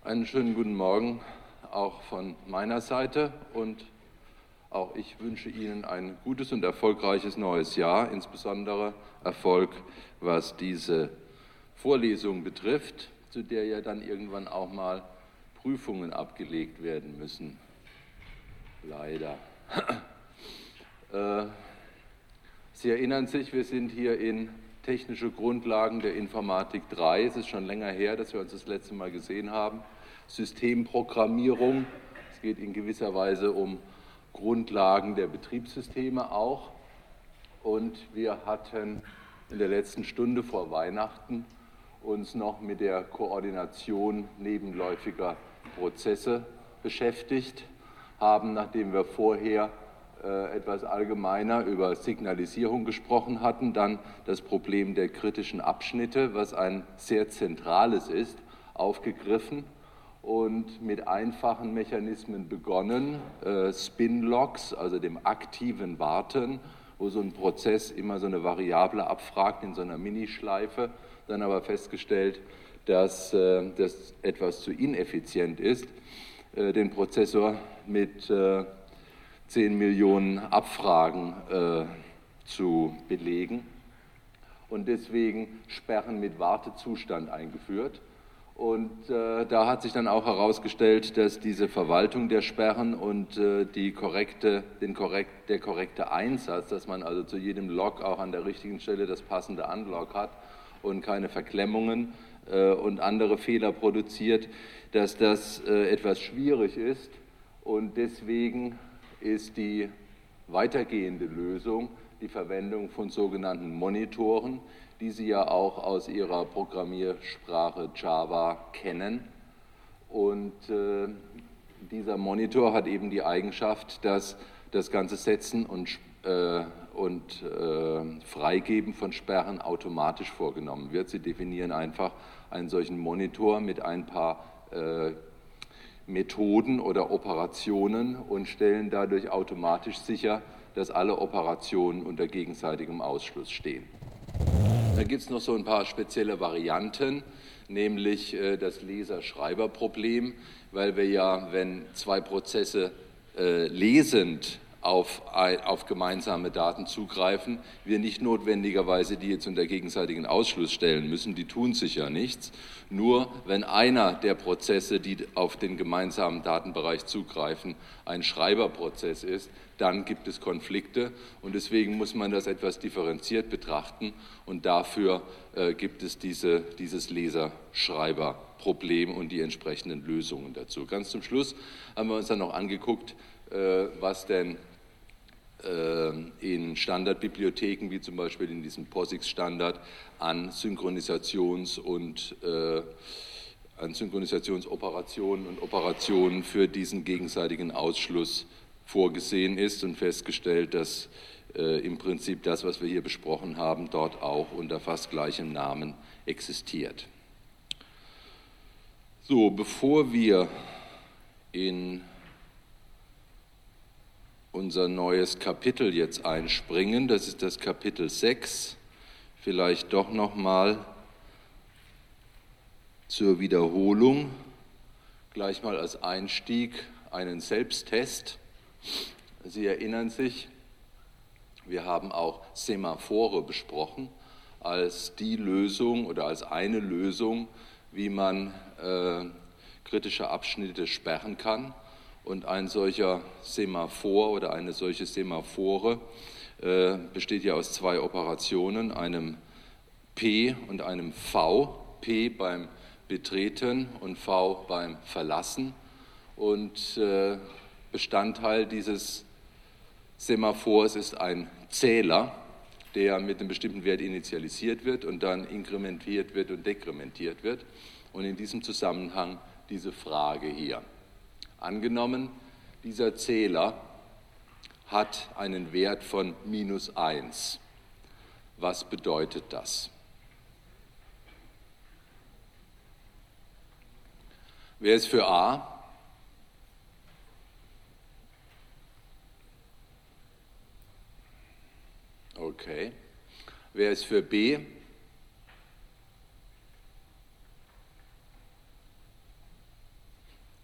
Einen schönen guten Morgen auch von meiner Seite und auch ich wünsche Ihnen ein gutes und erfolgreiches neues Jahr, insbesondere Erfolg, was diese Vorlesung betrifft, zu der ja dann irgendwann auch mal Prüfungen abgelegt werden müssen. Leider. Sie erinnern sich, wir sind hier in Technische Grundlagen der Informatik 3. Es ist schon länger her, dass wir uns das letzte Mal gesehen haben. Systemprogrammierung. Es geht in gewisser Weise um Grundlagen der Betriebssysteme auch. Und wir hatten in der letzten Stunde vor Weihnachten uns noch mit der Koordination nebenläufiger Prozesse beschäftigt, haben, nachdem wir vorher etwas allgemeiner über Signalisierung gesprochen hatten, dann das Problem der kritischen Abschnitte, was ein sehr zentrales ist, aufgegriffen und mit einfachen Mechanismen begonnen, Spin-Locks, also dem aktiven Warten, wo so ein Prozess immer so eine Variable abfragt in so einer Minischleife, dann aber festgestellt, dass das etwas zu ineffizient ist, den Prozessor mit 10 Millionen Abfragen zu belegen und deswegen Sperren mit Wartezustand eingeführt. Und da hat sich dann auch herausgestellt, dass diese Verwaltung der Sperren und der korrekte Einsatz, dass man also zu jedem Log auch an der richtigen Stelle das passende Unlock hat und keine Verklemmungen und andere Fehler produziert, dass das etwas schwierig ist und deswegen ist die weitergehende Lösung die Verwendung von sogenannten Monitoren, die Sie ja auch aus Ihrer Programmiersprache Java kennen. Und dieser Monitor hat eben die Eigenschaft, dass das ganze Setzen und Freigeben von Sperren automatisch vorgenommen wird. Sie definieren einfach einen solchen Monitor mit ein paar Methoden oder Operationen und stellen dadurch automatisch sicher, dass alle Operationen unter gegenseitigem Ausschluss stehen. Da gibt es noch so ein paar spezielle Varianten, nämlich das Leser-Schreiber-Problem, weil wir ja, wenn zwei Prozesse lesend auf gemeinsame Daten zugreifen, wir nicht notwendigerweise die jetzt unter gegenseitigen Ausschluss stellen müssen, die tun sicher nichts. Nur wenn einer der Prozesse, die auf den gemeinsamen Datenbereich zugreifen, ein Schreiberprozess ist, dann gibt es Konflikte und deswegen muss man das etwas differenziert betrachten und dafür gibt es dieses Leser-Schreiber-Problem und die entsprechenden Lösungen dazu. Ganz zum Schluss haben wir uns dann noch angeguckt, was denn in Standardbibliotheken, wie zum Beispiel in diesem POSIX-Standard, an Synchronisationsoperationen und Operationen für diesen gegenseitigen Ausschluss vorgesehen ist und festgestellt, dass im Prinzip das, was wir hier besprochen haben, dort auch unter fast gleichem Namen existiert. So, bevor wir in unser neues Kapitel jetzt einspringen, das ist das Kapitel 6, vielleicht doch nochmal zur Wiederholung, gleich mal als Einstieg einen Selbsttest. Sie erinnern sich, wir haben auch Semaphore besprochen als die Lösung oder als eine Lösung, wie man kritische Abschnitte sperren kann. Und ein solcher Semaphor oder eine solche Semaphore besteht ja aus zwei Operationen, einem P und einem V. P beim Betreten und V beim Verlassen. Und Bestandteil dieses Semaphors ist ein Zähler, der mit einem bestimmten Wert initialisiert wird und dann inkrementiert wird und dekrementiert wird. Und in diesem Zusammenhang diese Frage hier. Angenommen, dieser Zähler hat einen Wert von -1. Was bedeutet das? Wer ist für A? Okay. Wer ist für B?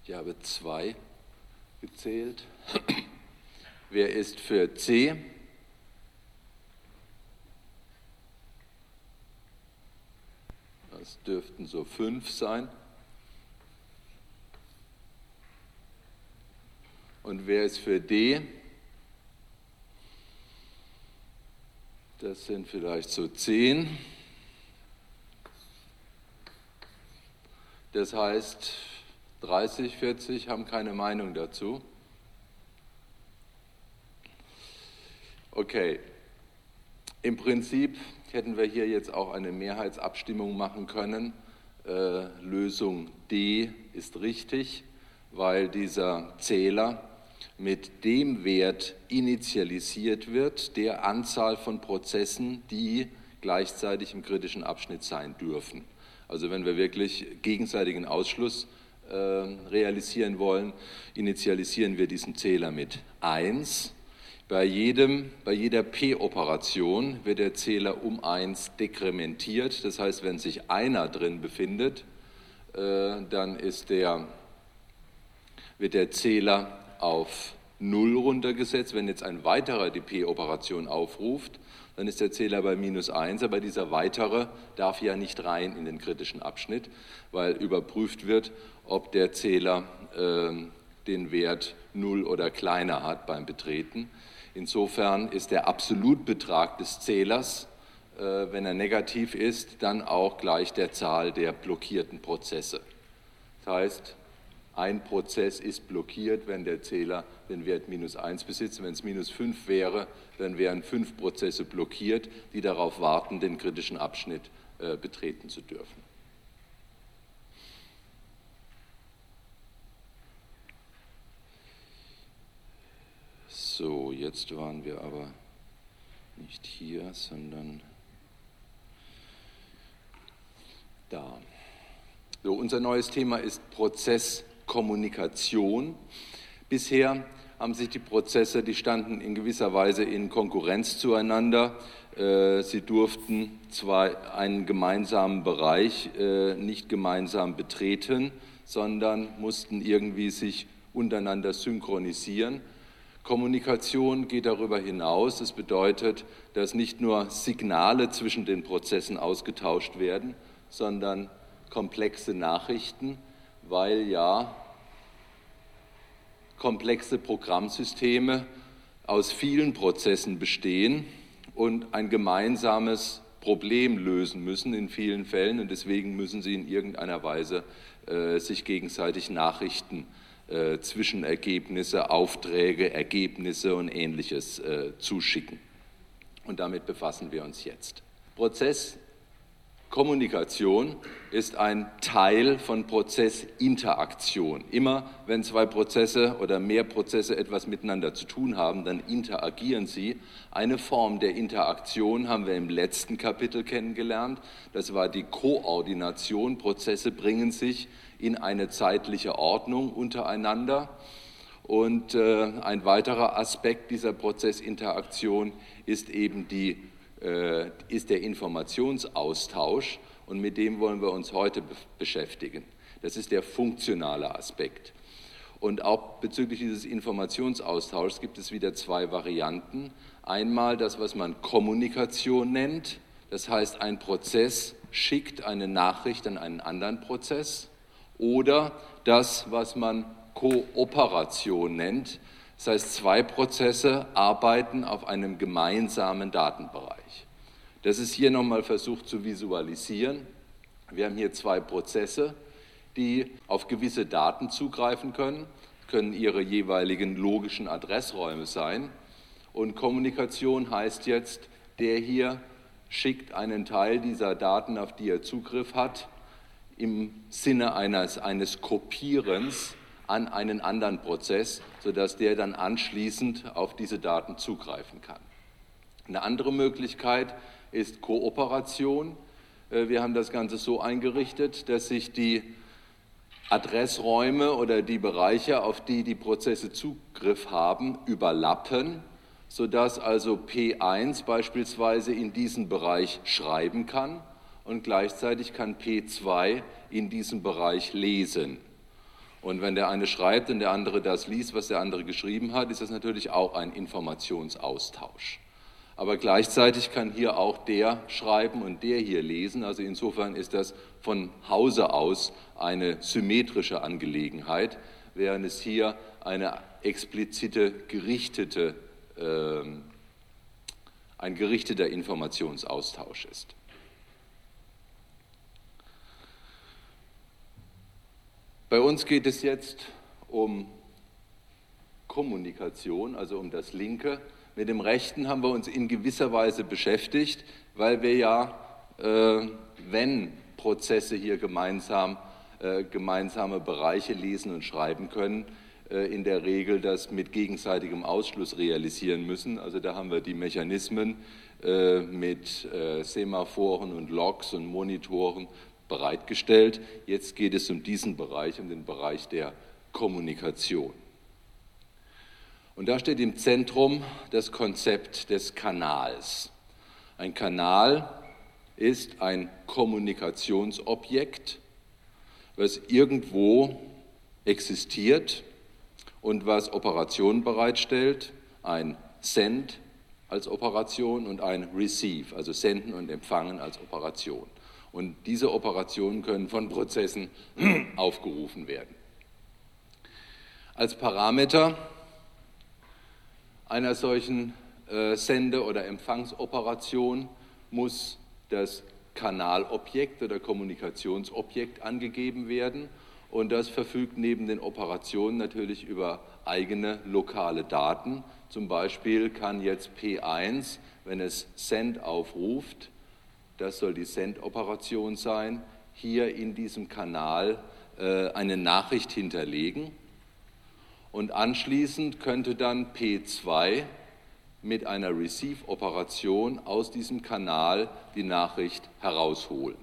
Ich habe 2 gezählt. Wer ist für C? Das dürften so 5 sein. Und wer ist für D? Das sind vielleicht so 10. Das heißt, 30, 40 haben keine Meinung dazu. Okay, im Prinzip hätten wir hier jetzt auch eine Mehrheitsabstimmung machen können. Lösung D ist richtig, weil dieser Zähler mit dem Wert initialisiert wird, der Anzahl von Prozessen, die gleichzeitig im kritischen Abschnitt sein dürfen. Also wenn wir wirklich gegenseitigen Ausschluss realisieren wollen, initialisieren wir diesen Zähler mit 1. Bei jeder P-Operation wird der Zähler um 1 dekrementiert. Das heißt, wenn sich einer drin befindet, dann wird der Zähler auf 0 runtergesetzt. Wenn jetzt ein weiterer die P-Operation aufruft, dann ist der Zähler bei -1, aber dieser weitere darf ja nicht rein in den kritischen Abschnitt, weil überprüft wird, ob der Zähler den Wert 0 oder kleiner hat beim Betreten. Insofern ist der Absolutbetrag des Zählers, wenn er negativ ist, dann auch gleich der Zahl der blockierten Prozesse. Das heißt, ein Prozess ist blockiert, wenn der Zähler den Wert -1 besitzt. Wenn es -5 wäre, dann wären 5 Prozesse blockiert, die darauf warten, den kritischen Abschnitt betreten zu dürfen. So, jetzt waren wir aber nicht hier, sondern da. So, unser neues Thema ist Prozesskommunikation. Bisher haben sich die Prozesse, die standen in gewisser Weise in Konkurrenz zueinander. Sie durften zwar einen gemeinsamen Bereich nicht gemeinsam betreten, sondern mussten irgendwie sich untereinander synchronisieren. Kommunikation geht darüber hinaus. Das bedeutet, dass nicht nur Signale zwischen den Prozessen ausgetauscht werden, sondern komplexe Nachrichten, weil ja komplexe Programmsysteme aus vielen Prozessen bestehen und ein gemeinsames Problem lösen müssen in vielen Fällen, und deswegen müssen sie in irgendeiner Weise sich gegenseitig Nachrichten, Zwischenergebnisse, Aufträge, Ergebnisse und Ähnliches zuschicken. Und damit befassen wir uns jetzt. Prozesskommunikation ist ein Teil von Prozessinteraktion. Immer wenn 2 Prozesse oder mehr Prozesse etwas miteinander zu tun haben, dann interagieren sie. Eine Form der Interaktion haben wir im letzten Kapitel kennengelernt. Das war die Koordination. Prozesse bringen sich in eine zeitliche Ordnung untereinander. Und ein weiterer Aspekt dieser Prozessinteraktion ist eben der Informationsaustausch, und mit dem wollen wir uns heute beschäftigen. Das ist der funktionale Aspekt. Und auch bezüglich dieses Informationsaustauschs gibt es wieder 2 Varianten. Einmal das, was man Kommunikation nennt, das heißt, ein Prozess schickt eine Nachricht an einen anderen Prozess, oder das, was man Kooperation nennt. Das heißt, 2 Prozesse arbeiten auf einem gemeinsamen Datenbereich. Das ist hier nochmal versucht zu visualisieren. Wir haben hier 2 Prozesse, die auf gewisse Daten zugreifen können ihre jeweiligen logischen Adressräume sein. Und Kommunikation heißt jetzt, der hier schickt einen Teil dieser Daten, auf die er Zugriff hat, im Sinne eines Kopierens an einen anderen Prozess, sodass der dann anschließend auf diese Daten zugreifen kann. Eine andere Möglichkeit ist Kooperation. Wir haben das Ganze so eingerichtet, dass sich die Adressräume oder die Bereiche, auf die die Prozesse Zugriff haben, überlappen, sodass also P1 beispielsweise in diesen Bereich schreiben kann und gleichzeitig kann P2 in diesem Bereich lesen. Und wenn der eine schreibt und der andere das liest, was der andere geschrieben hat, ist das natürlich auch ein Informationsaustausch. Aber gleichzeitig kann hier auch der schreiben und der hier lesen. Also insofern ist das von Hause aus eine symmetrische Angelegenheit, während es hier eine explizite, ein gerichteter Informationsaustausch ist. Bei uns geht es jetzt um Kommunikation, also um das Linke. Mit dem Rechten haben wir uns in gewisser Weise beschäftigt, weil wir ja, wenn Prozesse hier gemeinsame Bereiche lesen und schreiben können, in der Regel das mit gegenseitigem Ausschluss realisieren müssen. Also da haben wir die Mechanismen mit Semaphoren und Logs und Monitoren bereitgestellt. Jetzt geht es um diesen Bereich, um den Bereich der Kommunikation. Und da steht im Zentrum das Konzept des Kanals. Ein Kanal ist ein Kommunikationsobjekt, was irgendwo existiert und was Operationen bereitstellt, ein Send als Operation und ein Receive, also Senden und Empfangen als Operation. Und diese Operationen können von Prozessen aufgerufen werden. Als Parameter einer solchen Sende- oder Empfangsoperation muss das Kanalobjekt oder Kommunikationsobjekt angegeben werden. Und das verfügt neben den Operationen natürlich über eigene lokale Daten. Zum Beispiel kann jetzt P1, wenn es Send aufruft, das soll die Send-Operation sein, hier in diesem Kanal eine Nachricht hinterlegen. Und anschließend könnte dann P2 mit einer Receive-Operation aus diesem Kanal die Nachricht herausholen.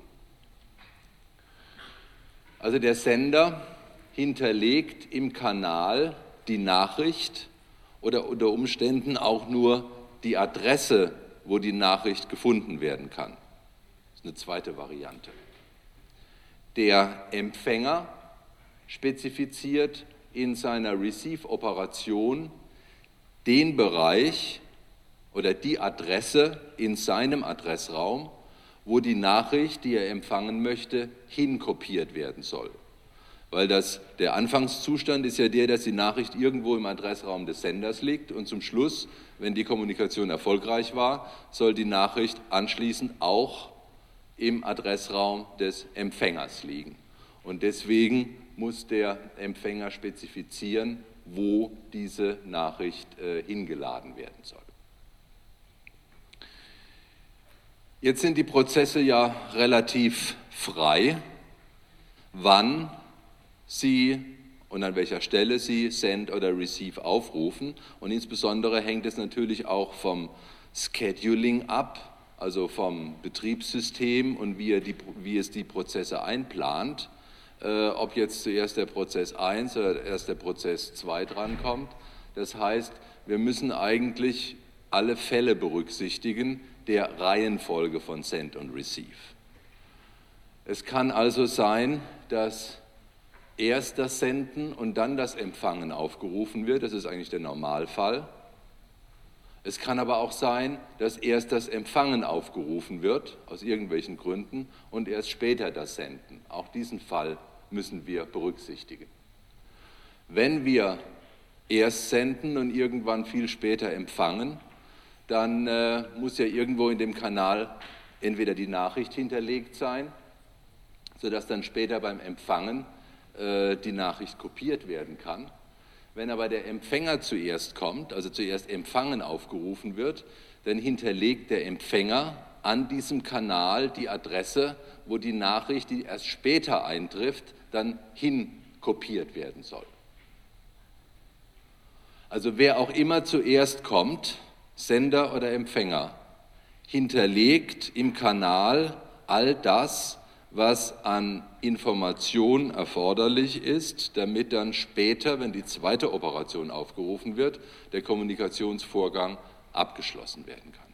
Also der Sender hinterlegt im Kanal die Nachricht oder unter Umständen auch nur die Adresse, wo die Nachricht gefunden werden kann. Das ist eine zweite Variante. Der Empfänger spezifiziert in seiner Receive-Operation den Bereich oder die Adresse in seinem Adressraum, wo die Nachricht, die er empfangen möchte, hinkopiert werden soll. Weil der Anfangszustand ist ja der, dass die Nachricht irgendwo im Adressraum des Senders liegt und zum Schluss, wenn die Kommunikation erfolgreich war, soll die Nachricht anschließend auch im Adressraum des Empfängers liegen. Und deswegen muss der Empfänger spezifizieren, wo diese Nachricht hingeladen werden soll. Jetzt sind die Prozesse ja relativ frei, wann sie und an welcher Stelle sie Send oder Receive aufrufen. Und insbesondere hängt es natürlich auch vom Scheduling ab, also vom Betriebssystem und wie es die Prozesse einplant, ob jetzt zuerst der Prozess 1 oder erst der Prozess 2 drankommt. Das heißt, wir müssen eigentlich alle Fälle berücksichtigen der Reihenfolge von Send und Receive. Es kann also sein, dass erst das Senden und dann das Empfangen aufgerufen wird. Das ist eigentlich der Normalfall. Es kann aber auch sein, dass erst das Empfangen aufgerufen wird, aus irgendwelchen Gründen, und erst später das Senden. Auch diesen Fall müssen wir berücksichtigen. Wenn wir erst senden und irgendwann viel später empfangen, dann muss ja irgendwo in dem Kanal entweder die Nachricht hinterlegt sein, sodass dann später beim Empfangen die Nachricht kopiert werden kann. Wenn aber der Empfänger zuerst kommt, also zuerst Empfangen aufgerufen wird, dann hinterlegt der Empfänger an diesem Kanal die Adresse, wo die Nachricht, die erst später eintrifft, dann hinkopiert werden soll. Also wer auch immer zuerst kommt, Sender oder Empfänger, hinterlegt im Kanal all das, was an Information erforderlich ist, damit dann später, wenn die zweite Operation aufgerufen wird, der Kommunikationsvorgang abgeschlossen werden kann.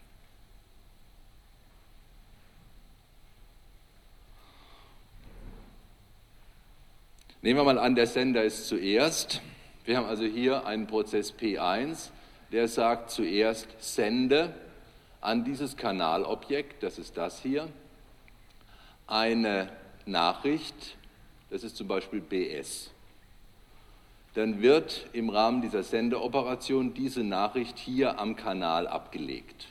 Nehmen wir mal an, der Sender ist zuerst. Wir haben also hier einen Prozess P1, der sagt zuerst, sende an dieses Kanalobjekt, das ist das hier, eine Nachricht, das ist zum Beispiel BS. Dann wird im Rahmen dieser Sendeoperation diese Nachricht hier am Kanal abgelegt.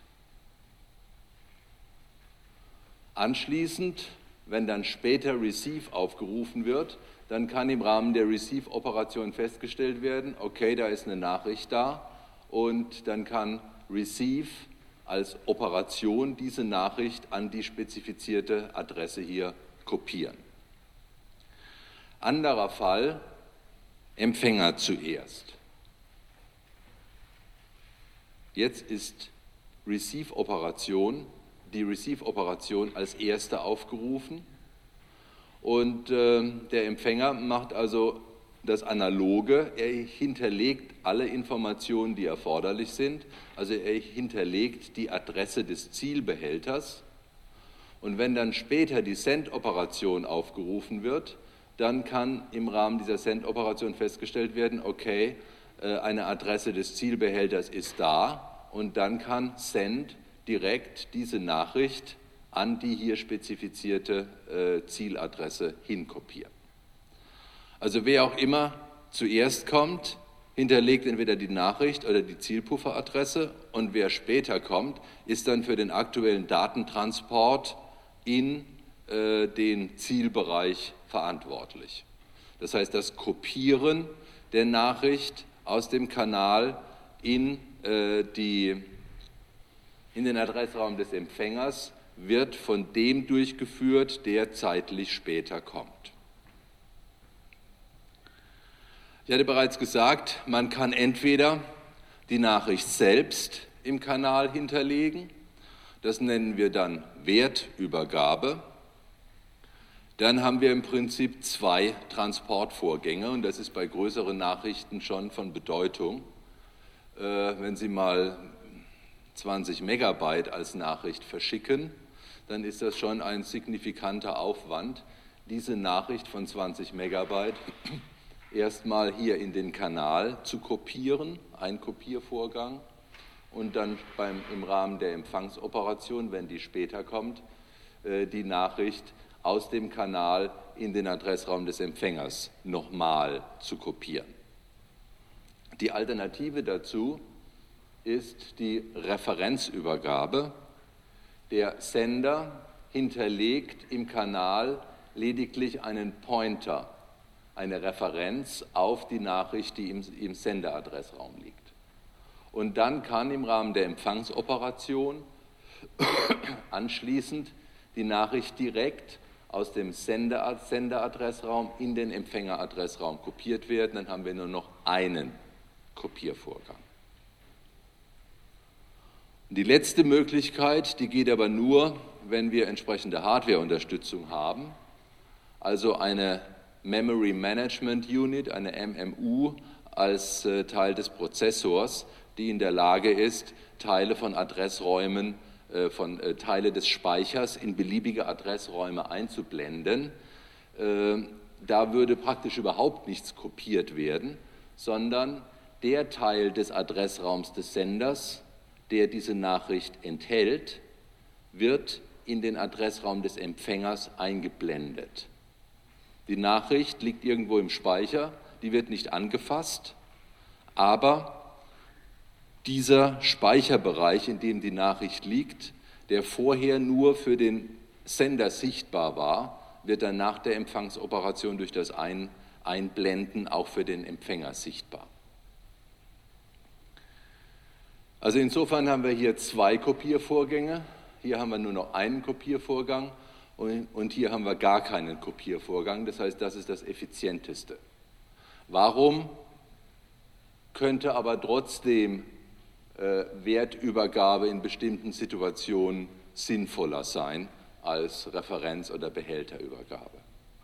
Anschließend, wenn dann später Receive aufgerufen wird, dann kann im Rahmen der Receive-Operation festgestellt werden, okay, da ist eine Nachricht da und dann kann Receive als Operation diese Nachricht an die spezifizierte Adresse hier kopieren. Anderer Fall, Empfänger zuerst. Jetzt ist die Receive-Operation als erste aufgerufen und der Empfänger macht also das Analoge, er hinterlegt alle Informationen, die erforderlich sind, also er hinterlegt die Adresse des Zielbehälters und wenn dann später die Send-Operation aufgerufen wird, dann kann im Rahmen dieser Send-Operation festgestellt werden, okay, eine Adresse des Zielbehälters ist da und dann kann Send direkt diese Nachricht an die hier spezifizierte Zieladresse hinkopieren. Also wer auch immer zuerst kommt, hinterlegt entweder die Nachricht oder die Zielpufferadresse und wer später kommt, ist dann für den aktuellen Datentransport in den Zielbereich verantwortlich. Das heißt, das Kopieren der Nachricht aus dem Kanal in den Adressraum des Empfängers wird von dem durchgeführt, der zeitlich später kommt. Ich hatte bereits gesagt, man kann entweder die Nachricht selbst im Kanal hinterlegen, das nennen wir dann Wertübergabe. Dann haben wir im Prinzip zwei Transportvorgänge und das ist bei größeren Nachrichten schon von Bedeutung. Wenn Sie mal 20 Megabyte als Nachricht verschicken, dann ist das schon ein signifikanter Aufwand, diese Nachricht von 20 Megabyte erstmal hier in den Kanal zu kopieren, ein Kopiervorgang, und dann im Rahmen der Empfangsoperation, wenn die später kommt, die Nachricht aus dem Kanal in den Adressraum des Empfängers nochmal zu kopieren. Die Alternative dazu ist die Referenzübergabe. Der Sender hinterlegt im Kanal lediglich einen Pointer, eine Referenz auf die Nachricht, die im Senderadressraum liegt. Und dann kann im Rahmen der Empfangsoperation anschließend die Nachricht direkt aus dem Senderadressraum in den Empfängeradressraum kopiert werden. Dann haben wir nur noch einen Kopiervorgang. Und die letzte Möglichkeit, die geht aber nur, wenn wir entsprechende Hardware-Unterstützung haben, also eine Memory Management Unit, eine MMU, als Teil des Prozessors, die in der Lage ist, Teile von Adressräumen, Teile des Speichers in beliebige Adressräume einzublenden. Da würde praktisch überhaupt nichts kopiert werden, sondern der Teil des Adressraums des Senders, der diese Nachricht enthält, wird in den Adressraum des Empfängers eingeblendet. Die Nachricht liegt irgendwo im Speicher, die wird nicht angefasst, aber dieser Speicherbereich, in dem die Nachricht liegt, der vorher nur für den Sender sichtbar war, wird dann nach der Empfangsoperation durch das Einblenden auch für den Empfänger sichtbar. Also insofern haben wir hier zwei Kopiervorgänge. Hier haben wir nur noch einen Kopiervorgang und hier haben wir gar keinen Kopiervorgang. Das heißt, das ist das Effizienteste. Warum könnte aber trotzdem Wertübergabe in bestimmten Situationen sinnvoller sein als Referenz- oder Behälterübergabe?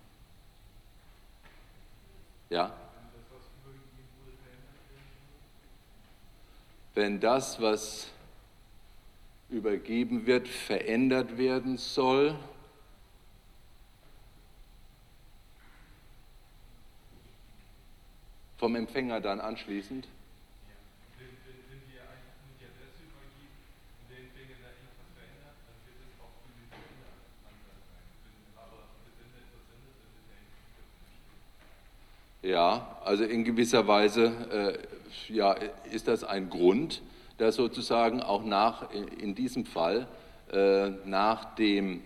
Ja? Wenn das, was übergeben wird, verändert werden soll, vom Empfänger dann anschließend. Ja, also in gewisser Weise ja, ist das ein Grund, dass sozusagen auch in diesem Fall nach dem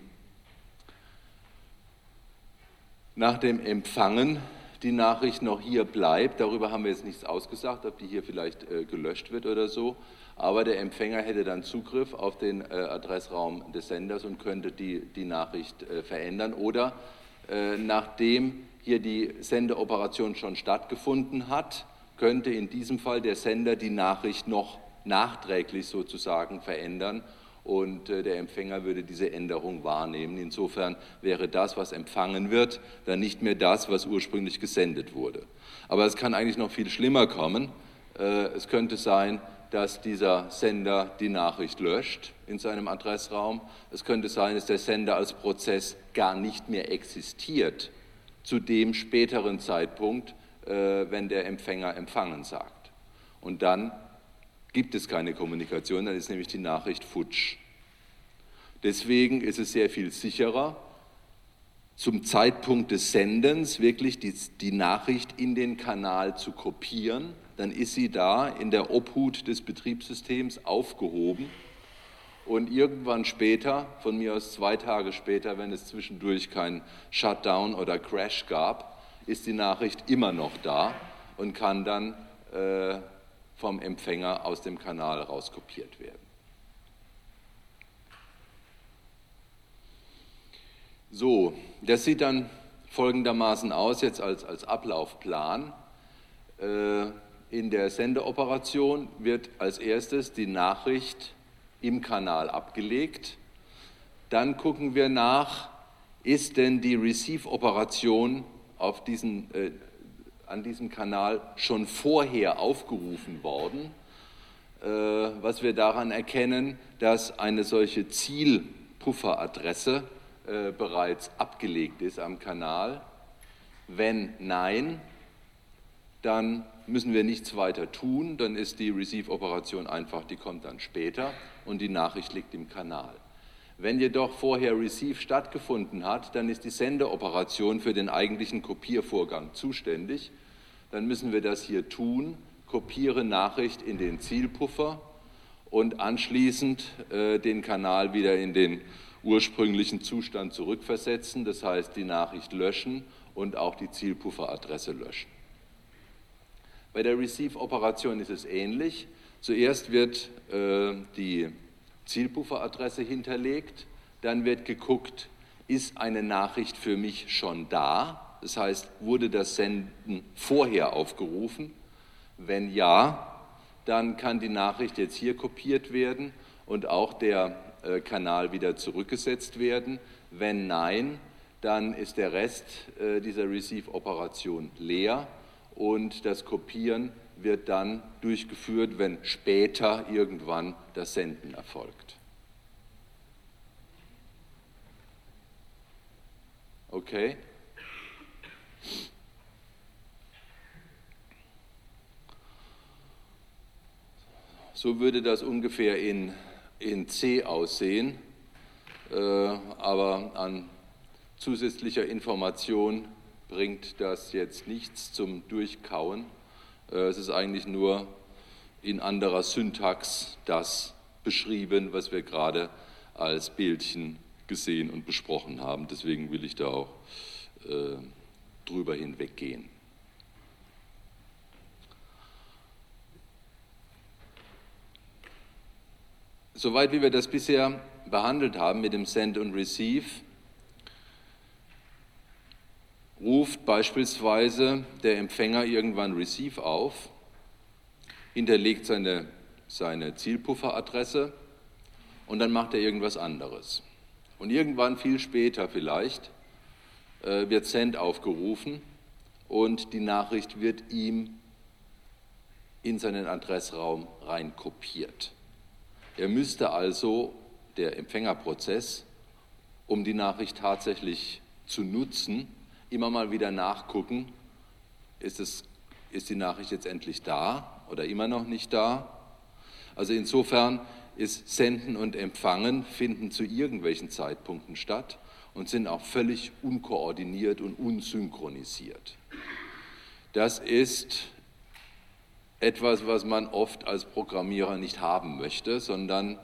Empfangen die Nachricht noch hier bleibt. Darüber haben wir jetzt nichts ausgesagt, ob die hier vielleicht gelöscht wird oder so. Aber der Empfänger hätte dann Zugriff auf den Adressraum des Senders und könnte die Nachricht verändern. Oder nachdem hier die Sendeoperation schon stattgefunden hat, könnte in diesem Fall der Sender die Nachricht noch nachträglich sozusagen verändern und der Empfänger würde diese Änderung wahrnehmen. Insofern wäre das, was empfangen wird, dann nicht mehr das, was ursprünglich gesendet wurde. Aber es kann eigentlich noch viel schlimmer kommen. Es könnte sein, dass dieser Sender die Nachricht löscht in seinem Adressraum. Es könnte sein, dass der Sender als Prozess gar nicht mehr existiert zu dem späteren Zeitpunkt, wenn der Empfänger empfangen sagt. Und dann gibt es keine Kommunikation, dann ist nämlich die Nachricht futsch. Deswegen ist es sehr viel sicherer, zum Zeitpunkt des Sendens wirklich die Nachricht in den Kanal zu kopieren. Dann ist sie da in der Obhut des Betriebssystems aufgehoben. Und irgendwann später, von mir aus 2 Tage später, wenn es zwischendurch keinen Shutdown oder Crash gab, ist die Nachricht immer noch da und kann dann vom Empfänger aus dem Kanal rauskopiert werden. So, das sieht dann folgendermaßen aus, jetzt als Ablaufplan. In der Sendeoperation wird als erstes die Nachricht im Kanal abgelegt. Dann gucken wir nach, ist denn die Receive-Operation an diesem Kanal schon vorher aufgerufen worden, was wir daran erkennen, dass eine solche Zielpufferadresse bereits abgelegt ist am Kanal. Wenn nein, dann müssen wir nichts weiter tun, dann ist die Receive-Operation einfach, die kommt dann später und die Nachricht liegt im Kanal. Wenn jedoch vorher Receive stattgefunden hat, dann ist die Sendeoperation für den eigentlichen Kopiervorgang zuständig. Dann müssen wir das hier tun, kopiere Nachricht in den Zielpuffer und anschließend den Kanal wieder in den ursprünglichen Zustand zurückversetzen, das heißt die Nachricht löschen und auch die Zielpufferadresse löschen. Bei der Receive-Operation ist es ähnlich. Zuerst wird die Zielpufferadresse hinterlegt, dann wird geguckt, ist eine Nachricht für mich schon da? Das heißt, wurde das Senden vorher aufgerufen? Wenn ja, dann kann die Nachricht jetzt hier kopiert werden und auch der Kanal wieder zurückgesetzt werden. Wenn nein, dann ist der Rest dieser Receive-Operation leer und das Kopieren wird dann durchgeführt, wenn später irgendwann das Senden erfolgt. Okay? So würde das ungefähr in C aussehen, aber an zusätzlicher Information bringt das jetzt nichts zum Durchkauen. Es ist eigentlich nur in anderer Syntax das beschrieben, was wir gerade als Bildchen gesehen und besprochen haben. Deswegen will ich da auch drüber hinweggehen. Soweit wie wir das bisher behandelt haben mit dem Send und Receive, ruft beispielsweise der Empfänger irgendwann Receive auf, hinterlegt seine Zielpufferadresse und dann macht er irgendwas anderes. Und irgendwann, viel später vielleicht, wird Send aufgerufen und die Nachricht wird ihm in seinen Adressraum rein kopiert. Er müsste also, der Empfängerprozess, um die Nachricht tatsächlich zu nutzen, immer mal wieder nachgucken, ist es ist die Nachricht jetzt endlich da oder immer noch nicht da? Also insofern ist Senden und Empfangen finden zu irgendwelchen Zeitpunkten statt und sind auch völlig unkoordiniert und unsynchronisiert. Das ist etwas, was man oft als Programmierer nicht haben möchte, sondern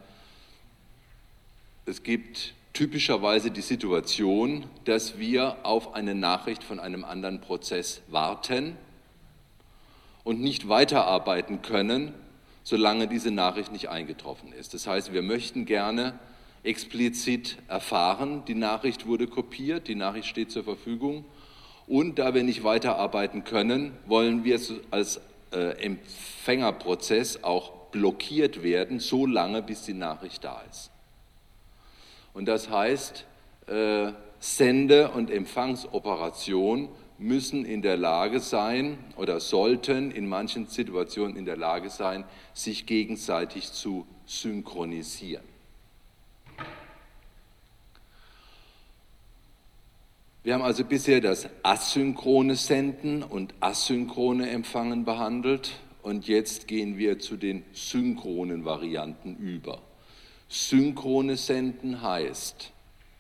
es gibt typischerweise die Situation, dass wir auf eine Nachricht von einem anderen Prozess warten und nicht weiterarbeiten können, solange diese Nachricht nicht eingetroffen ist. Das heißt, wir möchten gerne explizit erfahren, die Nachricht wurde kopiert, die Nachricht steht zur Verfügung, und da wir nicht weiterarbeiten können, wollen wir als Empfängerprozess auch blockiert werden, so lange, bis die Nachricht da ist. Und das heißt, Sende- und Empfangsoperation müssen in der Lage sein oder sollten in manchen Situationen in der Lage sein, sich gegenseitig zu synchronisieren. Wir haben also bisher das asynchrone Senden und asynchrone Empfangen behandelt und jetzt gehen wir zu den synchronen Varianten über. Synchrones Senden heißt,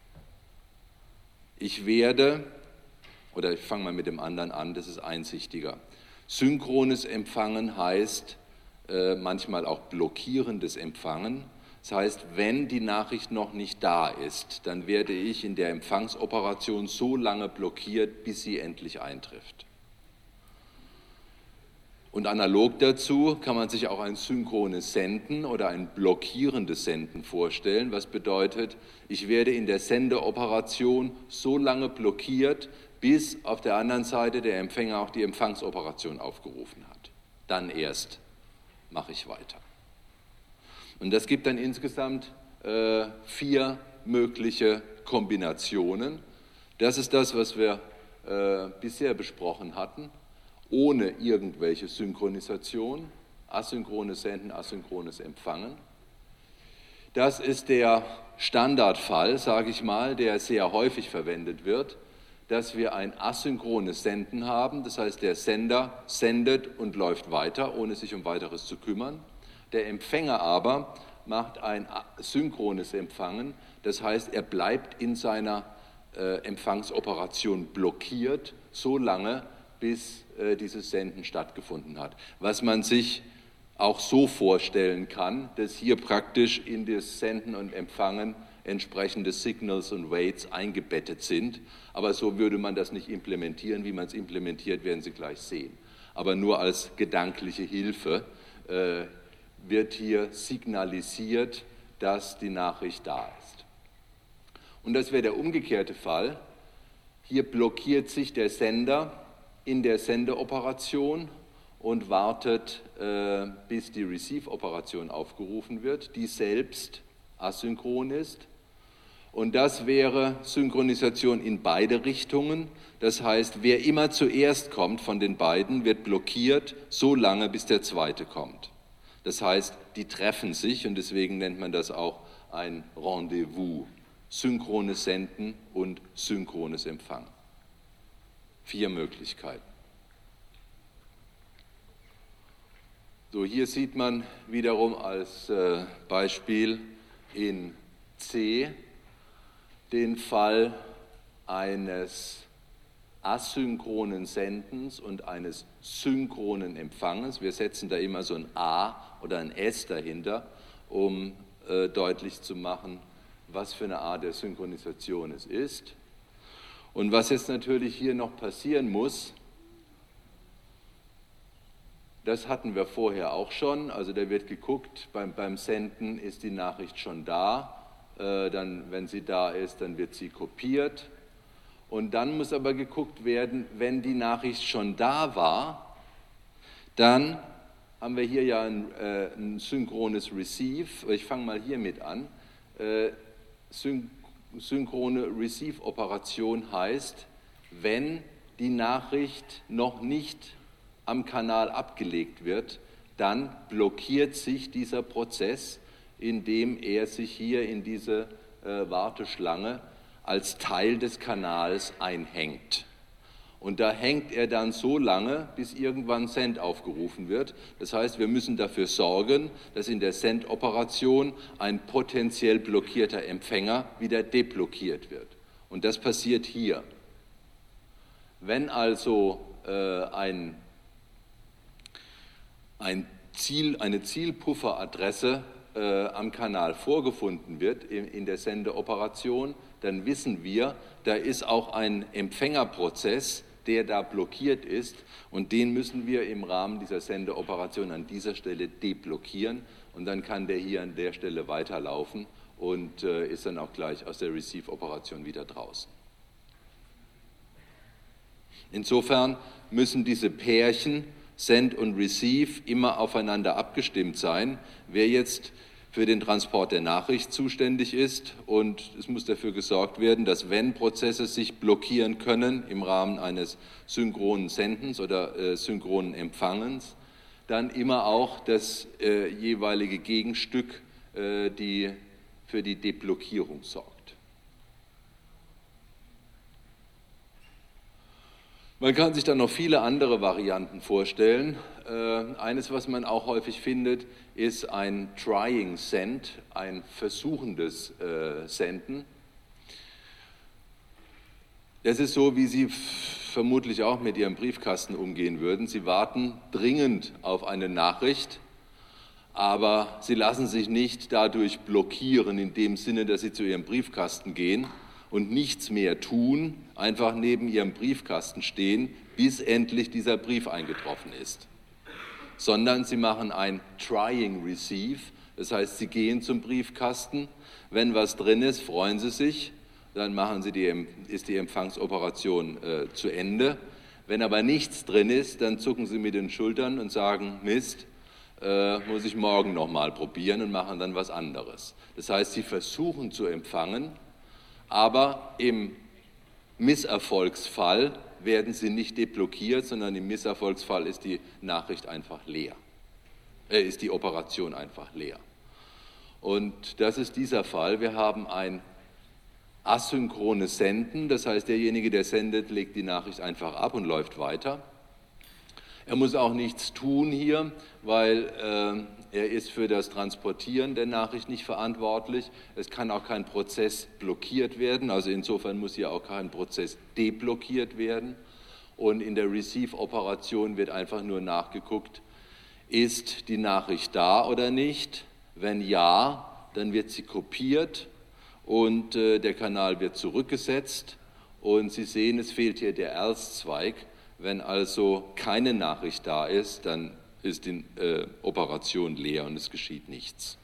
ich fange mal mit dem anderen an, das ist einsichtiger. Synchrones Empfangen heißt manchmal auch blockierendes Empfangen. Das heißt, wenn die Nachricht noch nicht da ist, dann werde ich in der Empfangsoperation so lange blockiert, bis sie endlich eintrifft. Und analog dazu kann man sich auch ein synchrones Senden oder ein blockierendes Senden vorstellen, was bedeutet, ich werde in der Sendeoperation so lange blockiert, bis auf der anderen Seite der Empfänger auch die Empfangsoperation aufgerufen hat. Dann erst mache ich weiter. Und das gibt dann insgesamt 4 mögliche Kombinationen. Das ist das, was wir bisher besprochen hatten, ohne irgendwelche Synchronisation, asynchrones Senden, asynchrones Empfangen. Das ist der Standardfall, sage ich mal, der sehr häufig verwendet wird, dass wir ein asynchrones Senden haben, das heißt, der Sender sendet und läuft weiter, ohne sich um weiteres zu kümmern. Der Empfänger aber macht ein synchrones Empfangen, das heißt, er bleibt in seiner Empfangsoperation blockiert, so lange, bis dieses Senden stattgefunden hat. Was man sich auch so vorstellen kann, dass hier praktisch in das Senden und Empfangen entsprechende Signals und Waits eingebettet sind, aber so würde man das nicht implementieren. Wie man es implementiert, werden Sie gleich sehen. Aber nur als gedankliche Hilfe wird hier signalisiert, dass die Nachricht da ist. Und das wäre der umgekehrte Fall. Hier blockiert sich der Sender in der Sendeoperation und wartet, bis die Receive-Operation aufgerufen wird, die selbst asynchron ist. Und das wäre Synchronisation in beide Richtungen. Das heißt, wer immer zuerst kommt von den beiden, wird blockiert, so lange, bis der zweite kommt. Das heißt, die treffen sich und deswegen nennt man das auch ein Rendezvous. Synchrones Senden und synchrones Empfangen. 4 Möglichkeiten. So, hier sieht man wiederum als Beispiel in C den Fall eines asynchronen Sendens und eines synchronen Empfangens. Wir setzen da immer so ein A oder ein S dahinter, um deutlich zu machen, was für eine Art der Synchronisation es ist. Und was jetzt natürlich hier noch passieren muss, das hatten wir vorher auch schon, also da wird geguckt, beim Senden ist die Nachricht schon da, dann, wenn sie da ist, dann wird sie kopiert. Und dann muss aber geguckt werden, wenn die Nachricht schon da war, dann haben wir hier ja ein synchrones Receive. Ich fange mal hiermit an. Synchrone Receive-Operation heißt, wenn die Nachricht noch nicht am Kanal abgelegt wird, dann blockiert sich dieser Prozess, indem er sich hier in diese Warteschlange als Teil des Kanals einhängt. Und da hängt er dann so lange, bis irgendwann Send aufgerufen wird. Das heißt, wir müssen dafür sorgen, dass in der Send-Operation ein potenziell blockierter Empfänger wieder deblockiert wird. Und das passiert hier. Wenn also eine Zielpufferadresse am Kanal vorgefunden wird in der Sendeoperation, dann wissen wir, da ist auch ein Empfängerprozess, der da blockiert ist, und den müssen wir im Rahmen dieser Sendeoperation an dieser Stelle deblockieren, und dann kann der hier an der Stelle weiterlaufen und ist dann auch gleich aus der Receive-Operation wieder draußen. Insofern müssen diese Pärchen Send und Receive immer aufeinander abgestimmt sein. Wer jetzt für den Transport der Nachricht zuständig ist, und es muss dafür gesorgt werden, dass wenn Prozesse sich blockieren können im Rahmen eines synchronen Sendens oder synchronen Empfangens, dann immer auch das jeweilige Gegenstück für die Deblockierung sorgt. Man kann sich dann noch viele andere Varianten vorstellen. Eines, was man auch häufig findet, ist ein Trying Send, ein versuchendes Senden. Das ist so, wie Sie vermutlich auch mit Ihrem Briefkasten umgehen würden. Sie warten dringend auf eine Nachricht, aber Sie lassen sich nicht dadurch blockieren, in dem Sinne, dass Sie zu Ihrem Briefkasten gehen und nichts mehr tun, einfach neben Ihrem Briefkasten stehen, bis endlich dieser Brief eingetroffen ist. Sondern Sie machen ein Trying Receive, das heißt, Sie gehen zum Briefkasten, wenn was drin ist, freuen Sie sich, dann ist die Empfangsoperation zu Ende. Wenn aber nichts drin ist, dann zucken Sie mit den Schultern und sagen, Mist, muss ich morgen nochmal probieren, und machen dann was anderes. Das heißt, Sie versuchen zu empfangen, aber im Misserfolgsfall werden sie nicht deblockiert, sondern im Misserfolgsfall ist die Nachricht einfach leer, ist die Operation einfach leer. Und das ist dieser Fall. Wir haben ein asynchrones Senden, das heißt, derjenige, der sendet, legt die Nachricht einfach ab und läuft weiter. Er muss auch nichts tun hier, weil er ist für das Transportieren der Nachricht nicht verantwortlich. Es kann auch kein Prozess blockiert werden, also insofern muss hier auch kein Prozess deblockiert werden. Und in der Receive-Operation wird einfach nur nachgeguckt, ist die Nachricht da oder nicht? Wenn ja, dann wird sie kopiert und der Kanal wird zurückgesetzt. Und Sie sehen, es fehlt hier der Else-Zweig. Wenn also keine Nachricht da ist, dann ist die Operation leer und es geschieht nichts.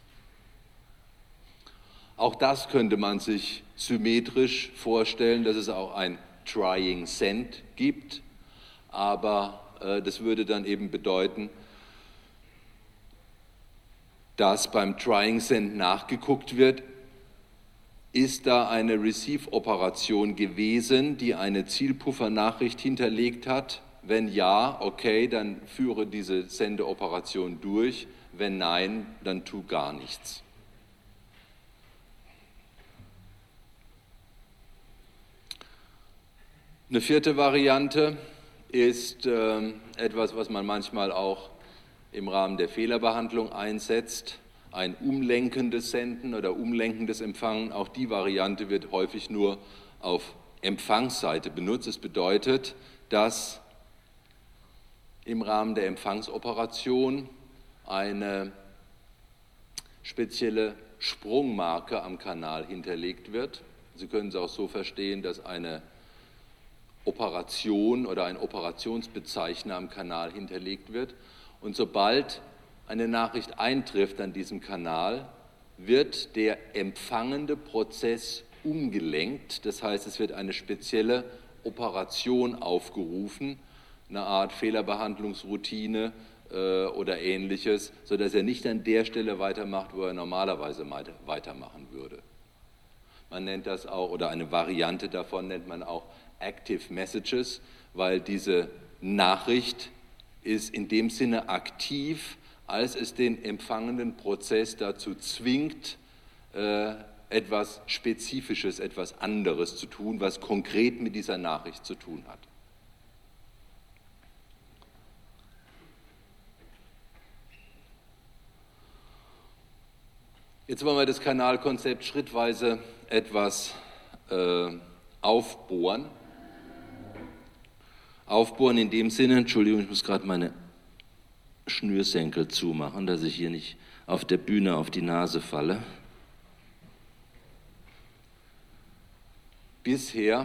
Auch das könnte man sich symmetrisch vorstellen, dass es auch ein Trying Send gibt, aber das würde dann eben bedeuten, dass beim Trying Send nachgeguckt wird, ist da eine Receive-Operation gewesen, die eine Zielpuffernachricht hinterlegt hat? Wenn ja, okay, dann führe diese Sendeoperation durch. Wenn nein, dann tu gar nichts. Eine vierte Variante ist etwas, was man manchmal auch im Rahmen der Fehlerbehandlung einsetzt. Ein umlenkendes Senden oder umlenkendes Empfangen, auch die Variante wird häufig nur auf Empfangsseite benutzt. Das bedeutet, dass im Rahmen der Empfangsoperation eine spezielle Sprungmarke am Kanal hinterlegt wird. Sie können es auch so verstehen, dass eine Operation oder ein Operationsbezeichner am Kanal hinterlegt wird. Und sobald eine Nachricht eintrifft an diesem Kanal, wird der empfangende Prozess umgelenkt. Das heißt, es wird eine spezielle Operation aufgerufen, eine Art Fehlerbehandlungsroutine oder Ähnliches, sodass er nicht an der Stelle weitermacht, wo er normalerweise weitermachen würde. Man nennt das auch, oder eine Variante davon nennt man auch Active Messages, weil diese Nachricht ist in dem Sinne aktiv, als es den empfangenden Prozess dazu zwingt, etwas Spezifisches, etwas anderes zu tun, was konkret mit dieser Nachricht zu tun hat. Jetzt wollen wir das Kanalkonzept schrittweise etwas aufbohren. Aufbohren in dem Sinne, Entschuldigung, ich muss gerade meine Schnürsenkel zumachen, dass ich hier nicht auf der Bühne auf die Nase falle. Bisher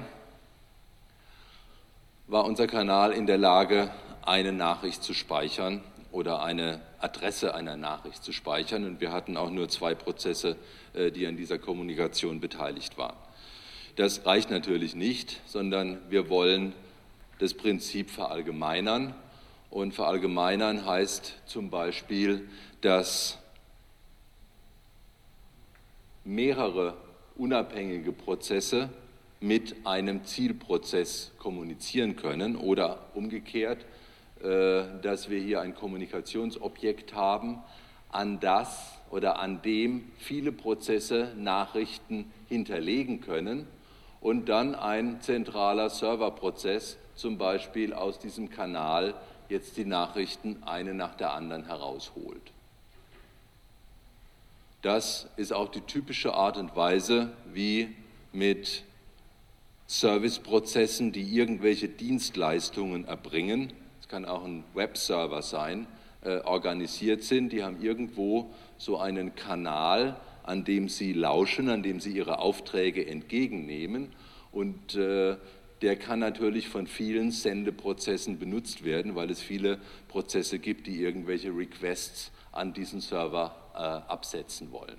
war unser Kanal in der Lage, eine Nachricht zu speichern oder eine Adresse einer Nachricht zu speichern. Und wir hatten auch nur 2 Prozesse, die an dieser Kommunikation beteiligt waren. Das reicht natürlich nicht, sondern wir wollen das Prinzip verallgemeinern. Und verallgemeinern heißt zum Beispiel, dass mehrere unabhängige Prozesse mit einem Zielprozess kommunizieren können oder umgekehrt, dass wir hier ein Kommunikationsobjekt haben, an das oder an dem viele Prozesse Nachrichten hinterlegen können und dann ein zentraler Serverprozess zum Beispiel aus diesem Kanal jetzt die Nachrichten eine nach der anderen herausholt. Das ist auch die typische Art und Weise, wie mit Serviceprozessen, die irgendwelche Dienstleistungen erbringen, es kann auch ein Webserver sein, organisiert sind. Die haben irgendwo so einen Kanal, an dem sie lauschen, an dem sie ihre Aufträge entgegennehmen und der kann natürlich von vielen Sendeprozessen benutzt werden, weil es viele Prozesse gibt, die irgendwelche Requests an diesen Server absetzen wollen.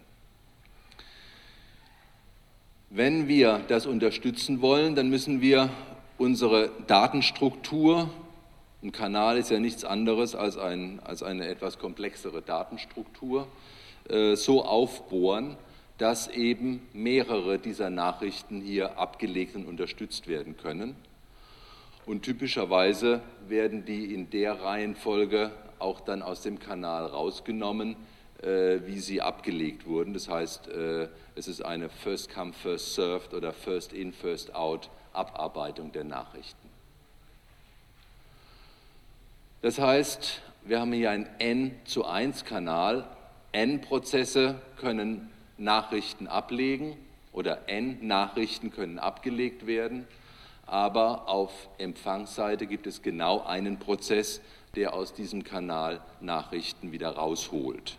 Wenn wir das unterstützen wollen, dann müssen wir unsere Datenstruktur, ein Kanal ist ja nichts anderes als eine etwas komplexere Datenstruktur, so aufbohren, dass eben mehrere dieser Nachrichten hier abgelegt und unterstützt werden können. Und typischerweise werden die in der Reihenfolge auch dann aus dem Kanal rausgenommen, wie sie abgelegt wurden. Das heißt, es ist eine First Come, First Served oder First In, First Out Abarbeitung der Nachrichten. Das heißt, wir haben hier einen N-zu-1-Kanal. N-Prozesse können Nachrichten ablegen oder N-Nachrichten können abgelegt werden, aber auf Empfangsseite gibt es genau einen Prozess, der aus diesem Kanal Nachrichten wieder rausholt.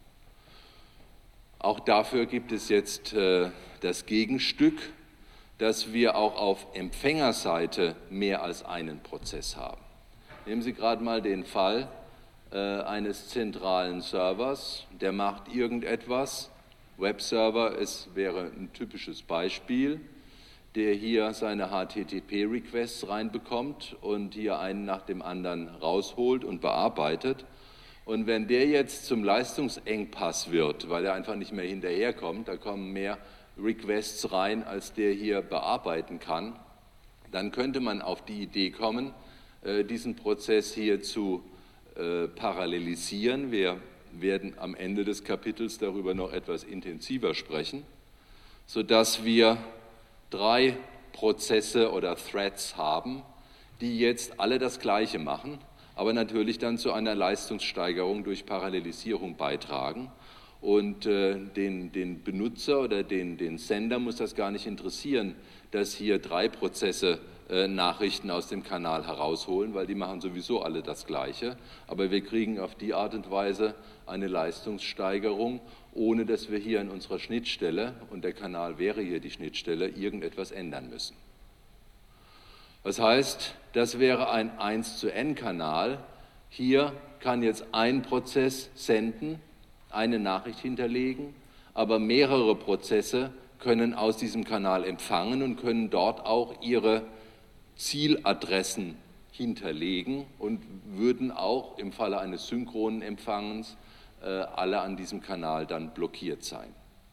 Auch dafür gibt es jetzt das Gegenstück, dass wir auch auf Empfängerseite mehr als einen Prozess haben. Nehmen Sie gerade mal den Fall eines zentralen Servers, der macht irgendetwas. Webserver wäre ein typisches Beispiel, der hier seine HTTP-Requests reinbekommt und hier einen nach dem anderen rausholt und bearbeitet. Und wenn der jetzt zum Leistungsengpass wird, weil er einfach nicht mehr hinterherkommt, da kommen mehr Requests rein, als der hier bearbeiten kann, dann könnte man auf die Idee kommen, diesen Prozess hier zu parallelisieren. Wir werden am Ende des Kapitels darüber noch etwas intensiver sprechen, sodass wir 3 Prozesse oder Threads haben, die jetzt alle das Gleiche machen, aber natürlich dann zu einer Leistungssteigerung durch Parallelisierung beitragen. Und den Benutzer oder den Sender muss das gar nicht interessieren, dass hier 3 Prozesse Nachrichten aus dem Kanal herausholen, weil die machen sowieso alle das Gleiche. Aber wir kriegen auf die Art und Weise eine Leistungssteigerung, ohne dass wir hier an unserer Schnittstelle, und der Kanal wäre hier die Schnittstelle, irgendetwas ändern müssen. Das heißt, das wäre ein 1-zu-N-Kanal. Hier kann jetzt ein Prozess senden, eine Nachricht hinterlegen, aber mehrere Prozesse können aus diesem Kanal empfangen und können dort auch ihre Zieladressen hinterlegen und würden auch im Falle eines synchronen Empfangens alle an diesem Kanal dann blockiert sein.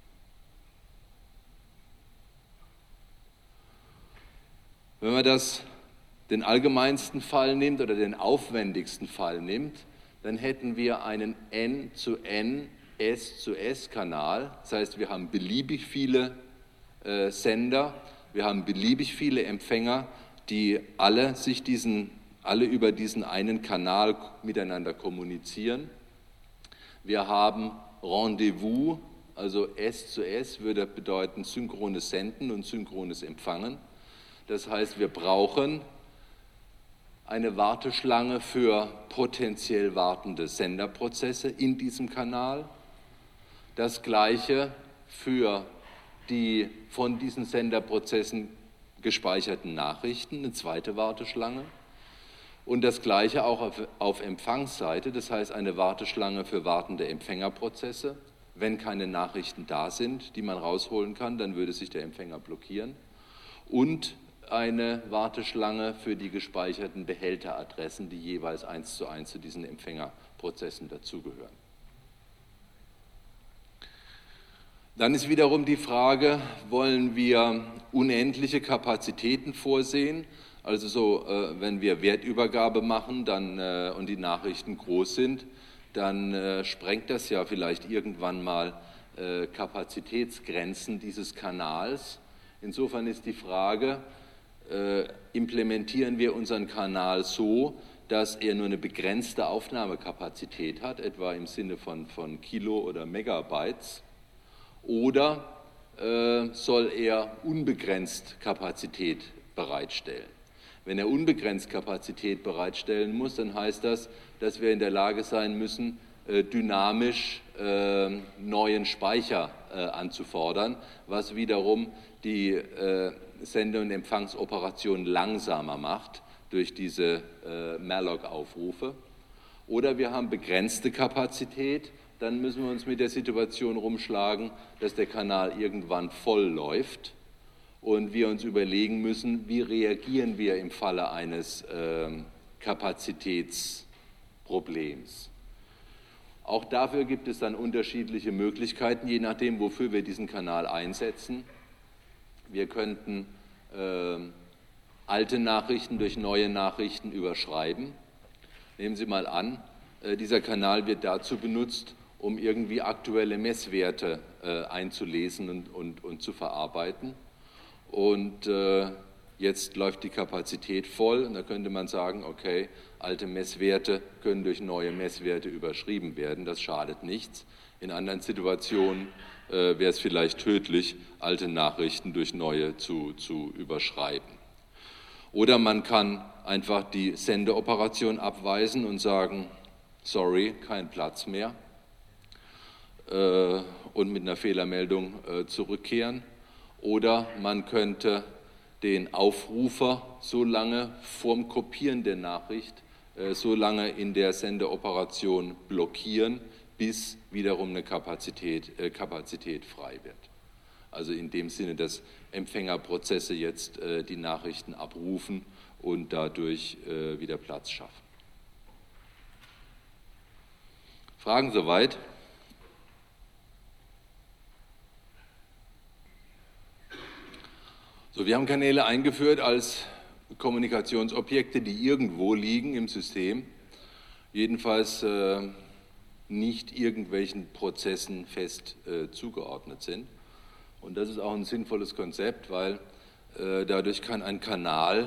Wenn man den allgemeinsten Fall nimmt oder den aufwendigsten Fall nimmt, dann hätten wir einen N-zu-N, S-zu-S-Kanal. Das heißt, wir haben beliebig viele Sender, wir haben beliebig viele Empfänger, die alle über diesen einen Kanal miteinander kommunizieren. Wir haben Rendezvous Also S zu S würde bedeuten synchrones Senden und synchrones Empfangen. Das heißt, wir brauchen eine Warteschlange für potenziell wartende Senderprozesse in diesem Kanal. Das Gleiche für die von diesen Senderprozessen gespeicherten Nachrichten, eine zweite Warteschlange. Und das Gleiche auch auf Empfangsseite, das heißt eine Warteschlange für wartende Empfängerprozesse. Wenn keine Nachrichten da sind, die man rausholen kann, dann würde sich der Empfänger blockieren. Und eine Warteschlange für die gespeicherten Behälteradressen, die jeweils 1:1 zu diesen Empfängerprozessen dazugehören. Dann ist wiederum die Frage, wollen wir unendliche Kapazitäten vorsehen? Also so, wenn wir Wertübergabe machen und die Nachrichten groß sind, dann sprengt das ja vielleicht irgendwann mal Kapazitätsgrenzen dieses Kanals. Insofern ist die Frage, implementieren wir unseren Kanal so, dass er nur eine begrenzte Aufnahmekapazität hat, etwa im Sinne von Kilo oder Megabytes, oder soll er unbegrenzt Kapazität bereitstellen? Wenn er unbegrenzt Kapazität bereitstellen muss, dann heißt das, dass wir in der Lage sein müssen, dynamisch neuen Speicher anzufordern, was wiederum die Sende- und Empfangsoperation langsamer macht durch diese Malloc-Aufrufe. Oder wir haben begrenzte Kapazität, dann müssen wir uns mit der Situation rumschlagen, dass der Kanal irgendwann voll läuft und wir uns überlegen müssen, wie reagieren wir im Falle eines Kapazitätsproblems. Auch dafür gibt es dann unterschiedliche Möglichkeiten, je nachdem, wofür wir diesen Kanal einsetzen. Wir könnten alte Nachrichten durch neue Nachrichten überschreiben. Nehmen Sie mal an, dieser Kanal wird dazu benutzt, um irgendwie aktuelle Messwerte einzulesen und zu verarbeiten. Und jetzt läuft die Kapazität voll und da könnte man sagen, okay, alte Messwerte können durch neue Messwerte überschrieben werden, das schadet nichts. In anderen Situationen wäre es vielleicht tödlich, alte Nachrichten durch neue zu überschreiben. Oder man kann einfach die Sendeoperation abweisen und sagen, sorry, kein Platz mehr, und mit einer Fehlermeldung zurückkehren. Oder man könnte den Aufrufer so lange vorm Kopieren der Nachricht, so lange in der Sendeoperation blockieren, bis wiederum eine Kapazität frei wird. Also in dem Sinne, dass Empfängerprozesse jetzt die Nachrichten abrufen und dadurch wieder Platz schaffen. Fragen soweit? So, wir haben Kanäle eingeführt als Kommunikationsobjekte, die irgendwo liegen im System, jedenfalls nicht irgendwelchen Prozessen fest zugeordnet sind. Und das ist auch ein sinnvolles Konzept, weil dadurch kann ein Kanal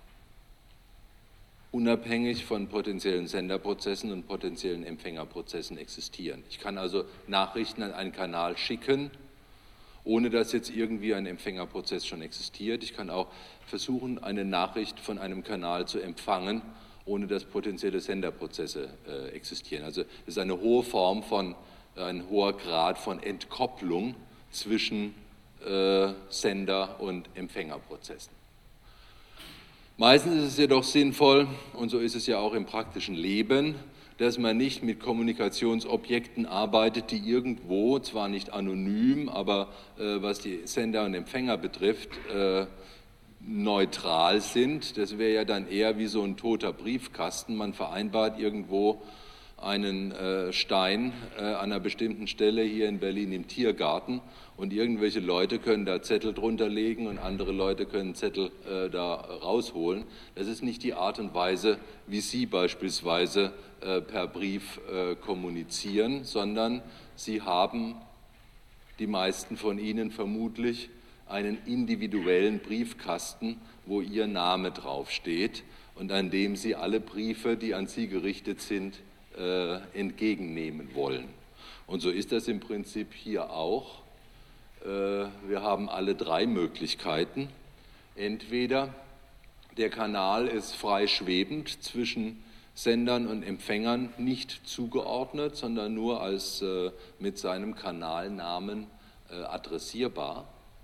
unabhängig von potenziellen Senderprozessen und potenziellen Empfängerprozessen existieren. Ich kann also Nachrichten an einen Kanal schicken, ohne dass jetzt irgendwie ein Empfängerprozess schon existiert. Ich kann auch versuchen, eine Nachricht von einem Kanal zu empfangen, ohne dass potenzielle Senderprozesse existieren. Also es ist ein hoher Grad von Entkopplung zwischen Sender- und Empfängerprozessen. Meistens ist es jedoch sinnvoll, und so ist es ja auch im praktischen Leben, dass man nicht mit Kommunikationsobjekten arbeitet, die irgendwo, zwar nicht anonym, aber was die Sender und Empfänger betrifft, neutral sind. Das wäre ja dann eher wie so ein toter Briefkasten. Man vereinbart irgendwo einen Stein an einer bestimmten Stelle hier in Berlin im Tiergarten und irgendwelche Leute können da Zettel drunter legen und andere Leute können Zettel da rausholen. Das ist nicht die Art und Weise, wie Sie beispielsweise per Brief kommunizieren, sondern Sie haben, die meisten von Ihnen vermutlich, einen individuellen Briefkasten, wo Ihr Name draufsteht und an dem Sie alle Briefe, die an Sie gerichtet sind, entgegennehmen wollen. Und so ist das im Prinzip hier auch. Wir haben alle drei Möglichkeiten. Entweder der Kanal ist frei schwebend zwischen Sendern und Empfängern, nicht zugeordnet, sondern nur als mit seinem Kanalnamen adressierbar.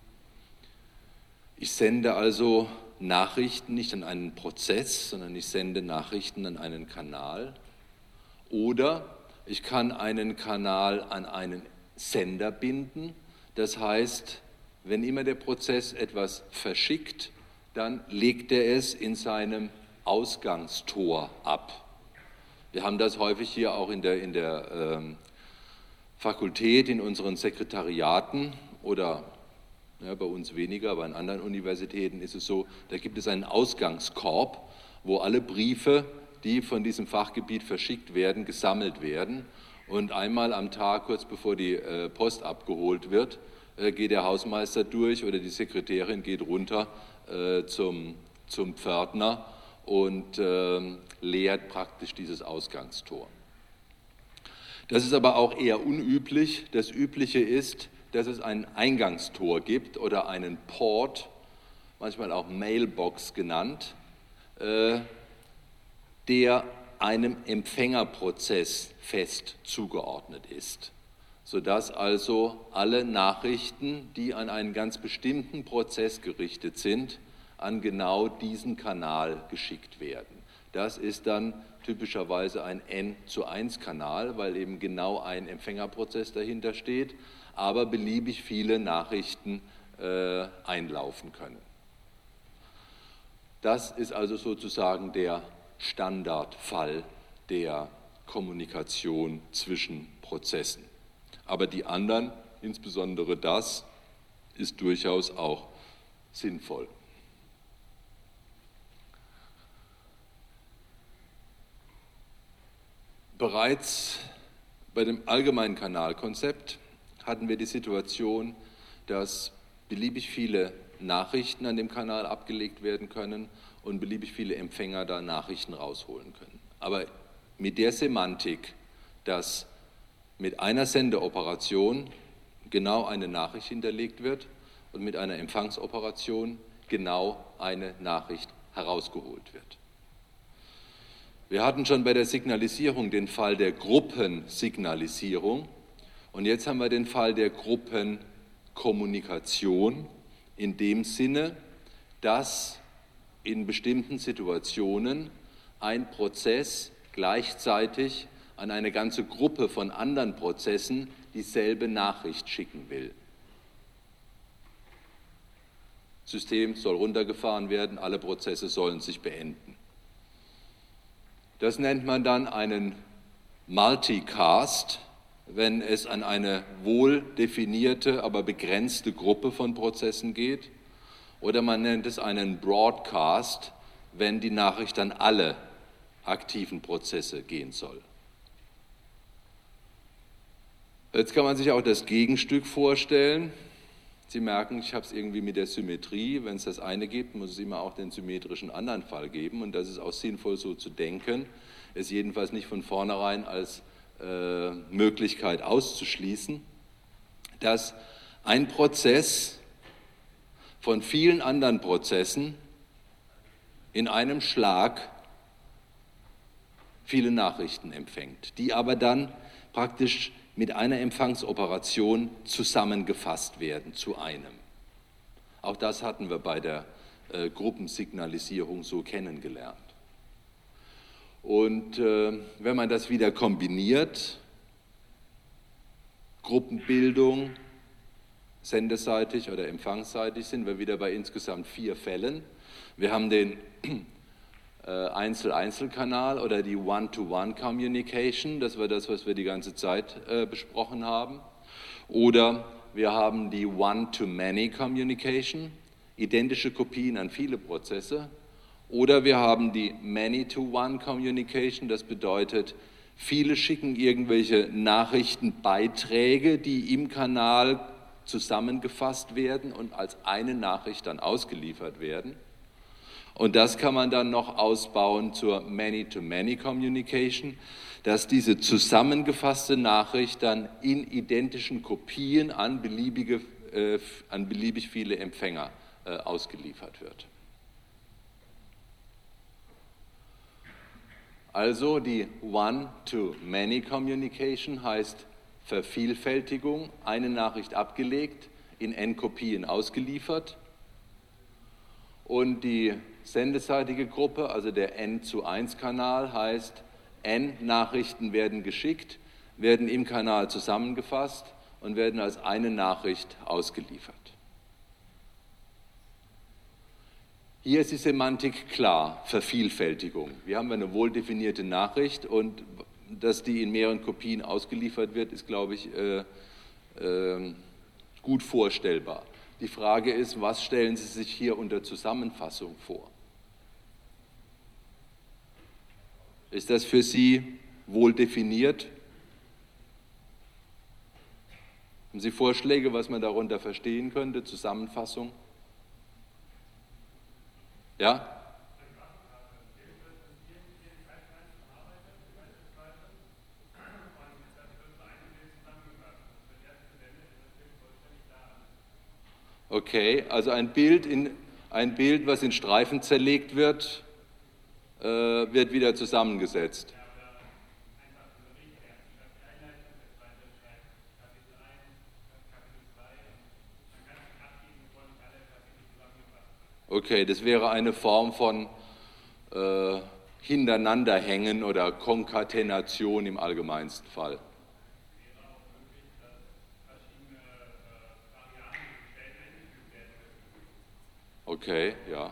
Ich sende also Nachrichten nicht an einen Prozess, sondern ich sende Nachrichten an einen Kanal. Oder ich kann einen Kanal an einen Sender binden. Das heißt, wenn immer der Prozess etwas verschickt, dann legt er es in seinem Ausgangstor ab. Wir haben das häufig hier auch in der Fakultät, in unseren Sekretariaten oder ja, bei uns weniger, aber an anderen Universitäten ist es so, da gibt es einen Ausgangskorb, wo alle Briefe, die von diesem Fachgebiet verschickt werden, gesammelt werden. Und einmal am Tag, kurz bevor die Post abgeholt wird, geht der Hausmeister durch oder die Sekretärin geht runter zum Pförtner und leert praktisch dieses Ausgangstor. Das ist aber auch eher unüblich. Das Übliche ist, dass es ein Eingangstor gibt oder einen Port, manchmal auch Mailbox genannt, der einem Empfängerprozess fest zugeordnet ist, sodass also alle Nachrichten, die an einen ganz bestimmten Prozess gerichtet sind, an genau diesen Kanal geschickt werden. Das ist dann typischerweise ein N:1 weil eben genau ein Empfängerprozess dahinter steht, aber beliebig viele Nachrichten einlaufen können. Das ist also sozusagen der Standardfall der Kommunikation zwischen Prozessen. Aber die anderen, insbesondere das, ist durchaus auch sinnvoll. Bereits bei dem allgemeinen Kanalkonzept hatten wir die Situation, dass beliebig viele Nachrichten an dem Kanal abgelegt werden können und beliebig viele Empfänger da Nachrichten rausholen können. Aber mit der Semantik, dass mit einer Sendeoperation genau eine Nachricht hinterlegt wird und mit einer Empfangsoperation genau eine Nachricht herausgeholt wird. Wir hatten schon bei der Signalisierung den Fall der Gruppensignalisierung und jetzt haben wir den Fall der Gruppenkommunikation in dem Sinne, dass in bestimmten Situationen ein Prozess gleichzeitig an eine ganze Gruppe von anderen Prozessen dieselbe Nachricht schicken will. Das System soll runtergefahren werden, alle Prozesse sollen sich beenden. Das nennt man dann einen Multicast, wenn es an eine wohl definierte, aber begrenzte Gruppe von Prozessen geht. Oder man nennt es einen Broadcast, wenn die Nachricht an alle aktiven Prozesse gehen soll. Jetzt kann man sich auch das Gegenstück vorstellen. Sie merken, ich habe es irgendwie mit der Symmetrie. Wenn es das eine gibt, muss es immer auch den symmetrischen anderen Fall geben. Und das ist auch sinnvoll, so zu denken. Es jedenfalls nicht von vornherein als Möglichkeit auszuschließen, dass ein Prozess von vielen anderen Prozessen in einem Schlag viele Nachrichten empfängt, die aber dann praktisch mit einer Empfangsoperation zusammengefasst werden zu einem. Auch das hatten wir bei der Gruppensignalisierung so kennengelernt. Und wenn man das wieder kombiniert, Gruppenbildung, sendeseitig oder empfangsseitig, sind wir wieder bei insgesamt 4 Fällen. Wir haben den Einzel-Einzel-Kanal oder die One-to-One-Communication, das war das, was wir die ganze Zeit besprochen haben. Oder wir haben die One-to-Many-Communication, identische Kopien an viele Prozesse. Oder wir haben die Many-to-One-Communication, das bedeutet, viele schicken irgendwelche Nachrichtenbeiträge, die im Kanal zusammengefasst werden und als eine Nachricht dann ausgeliefert werden. Und das kann man dann noch ausbauen zur Many-to-Many-Communication, dass diese zusammengefasste Nachricht dann in identischen Kopien an beliebig viele Empfänger ausgeliefert wird. Also die One-to-Many-Communication heißt Vervielfältigung, eine Nachricht abgelegt, in n-Kopien ausgeliefert. Und die sendeseitige Gruppe, also der n-zu-1-Kanal, heißt, n-Nachrichten werden geschickt, werden im Kanal zusammengefasst und werden als eine Nachricht ausgeliefert. Hier ist die Semantik klar, Vervielfältigung. Wir haben eine wohldefinierte Nachricht und dass die in mehreren Kopien ausgeliefert wird, ist, glaube ich, gut vorstellbar. Die Frage ist, was stellen Sie sich hier unter Zusammenfassung vor? Ist das für Sie wohl definiert? Haben Sie Vorschläge, was man darunter verstehen könnte? Zusammenfassung? Ja? Okay, also ein Bild, was in Streifen zerlegt wird, wird wieder zusammengesetzt. Okay, das wäre eine Form von Hintereinanderhängen oder Konkatenation im allgemeinsten Fall. Okay, ja.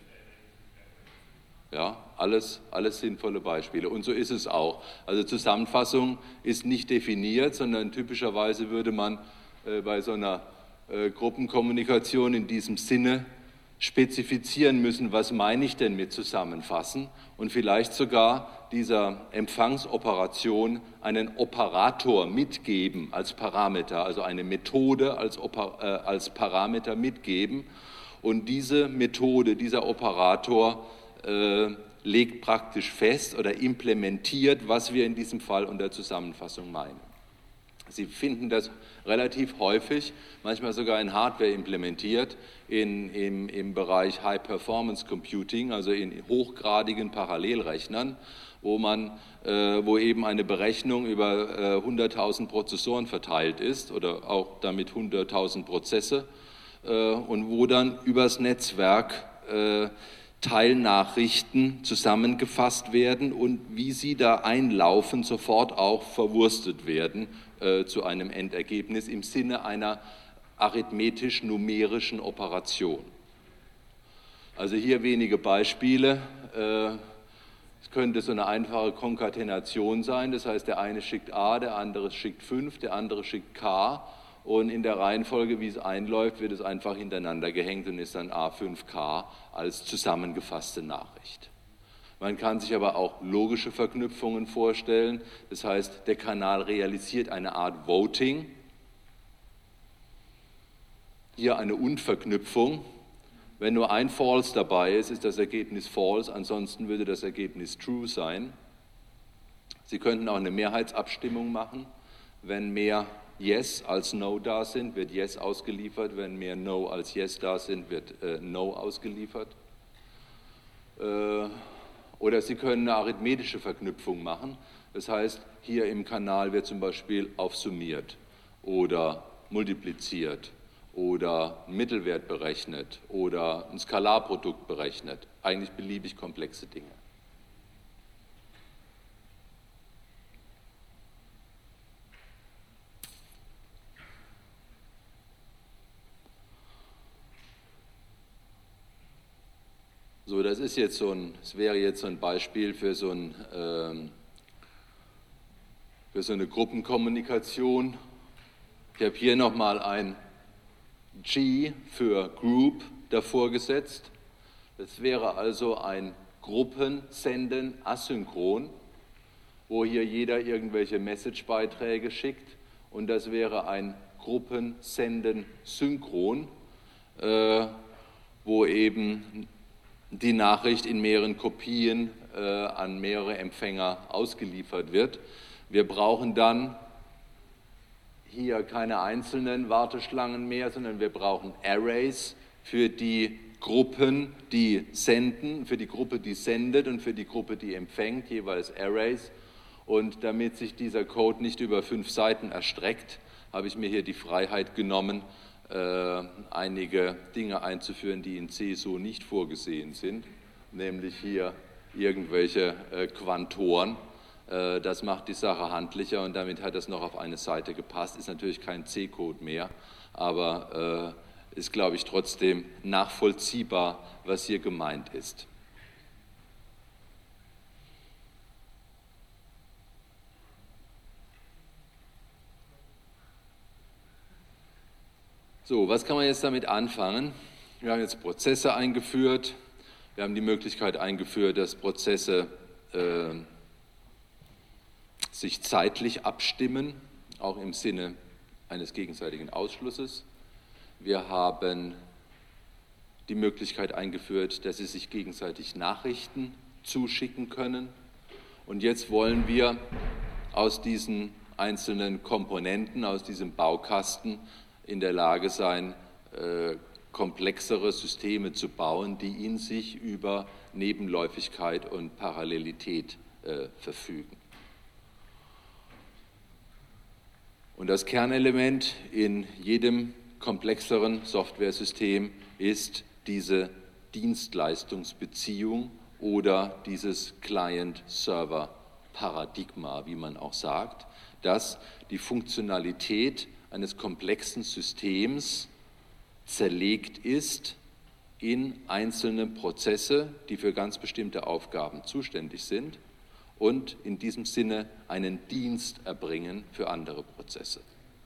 Ja, alles sinnvolle Beispiele. Und so ist es auch. Also Zusammenfassung ist nicht definiert, sondern typischerweise würde man bei so einer Gruppenkommunikation in diesem Sinne spezifizieren müssen, was meine ich denn mit zusammenfassen und vielleicht sogar dieser Empfangsoperation einen Operator mitgeben als Parameter, also eine Methode als Parameter mitgeben. Und diese Methode, dieser Operator legt praktisch fest oder implementiert, was wir in diesem Fall unter Zusammenfassung meinen. Sie finden das relativ häufig, manchmal sogar in Hardware implementiert, im Bereich High Performance Computing, also in hochgradigen Parallelrechnern, wo eben eine Berechnung über 100.000 Prozessoren verteilt ist oder auch damit 100.000 Prozesse und wo dann übers Netzwerk Teilnachrichten zusammengefasst werden und wie sie da einlaufen, sofort auch verwurstet werden zu einem Endergebnis im Sinne einer arithmetisch-numerischen Operation. Also hier wenige Beispiele. Es könnte so eine einfache Konkatenation sein, das heißt, der eine schickt A, der andere schickt 5, der andere schickt K und in der Reihenfolge, wie es einläuft, wird es einfach hintereinander gehängt und ist dann A5K als zusammengefasste Nachricht. Man kann sich aber auch logische Verknüpfungen vorstellen, das heißt, der Kanal realisiert eine Art Voting, hier eine Und-Verknüpfung. Wenn nur ein False dabei ist, ist das Ergebnis False, ansonsten würde das Ergebnis True sein. Sie könnten auch eine Mehrheitsabstimmung machen. Wenn mehr Yes als No da sind, wird Yes ausgeliefert. Wenn mehr No als Yes da sind, wird No ausgeliefert. Oder Sie können eine arithmetische Verknüpfung machen. Das heißt, hier im Kanal wird zum Beispiel aufsummiert oder multipliziert oder einen Mittelwert berechnet oder ein Skalarprodukt berechnet. Eigentlich beliebig komplexe Dinge. So, das wäre jetzt so ein Beispiel für so eine Gruppenkommunikation. Ich habe hier nochmal ein G für Group davor gesetzt. Das wäre also ein Gruppensenden asynchron, wo hier jeder irgendwelche Message-Beiträge schickt. Und das wäre ein Gruppensenden synchron, wo eben die Nachricht in mehreren Kopien an mehrere Empfänger ausgeliefert wird. Wir brauchen dann hier keine einzelnen Warteschlangen mehr, sondern wir brauchen Arrays für die Gruppen, die senden, für die Gruppe, die sendet und für die Gruppe, die empfängt, jeweils Arrays. Und damit sich dieser Code nicht über 5 Seiten erstreckt, habe ich mir hier die Freiheit genommen, einige Dinge einzuführen, die in C so nicht vorgesehen sind, nämlich hier irgendwelche Quantoren. Das macht die Sache handlicher und damit hat das noch auf eine Seite gepasst. Ist natürlich kein C-Code mehr, aber ist, glaube ich, trotzdem nachvollziehbar, was hier gemeint ist. So, was kann man jetzt damit anfangen? Wir haben jetzt Prozesse eingeführt. Wir haben die Möglichkeit eingeführt, dass Prozesse sich zeitlich abstimmen, auch im Sinne eines gegenseitigen Ausschlusses. Wir haben die Möglichkeit eingeführt, dass sie sich gegenseitig Nachrichten zuschicken können. Und jetzt wollen wir aus diesen einzelnen Komponenten, aus diesem Baukasten in der Lage sein, komplexere Systeme zu bauen, die in sich über Nebenläufigkeit und Parallelität verfügen. Und das Kernelement in jedem komplexeren Softwaresystem ist diese Dienstleistungsbeziehung oder dieses Client-Server-Paradigma, wie man auch sagt, dass die Funktionalität eines komplexen Systems zerlegt ist in einzelne Prozesse, die für ganz bestimmte Aufgaben zuständig sind und in diesem Sinne einen Dienst erbringen für andere Prozesse.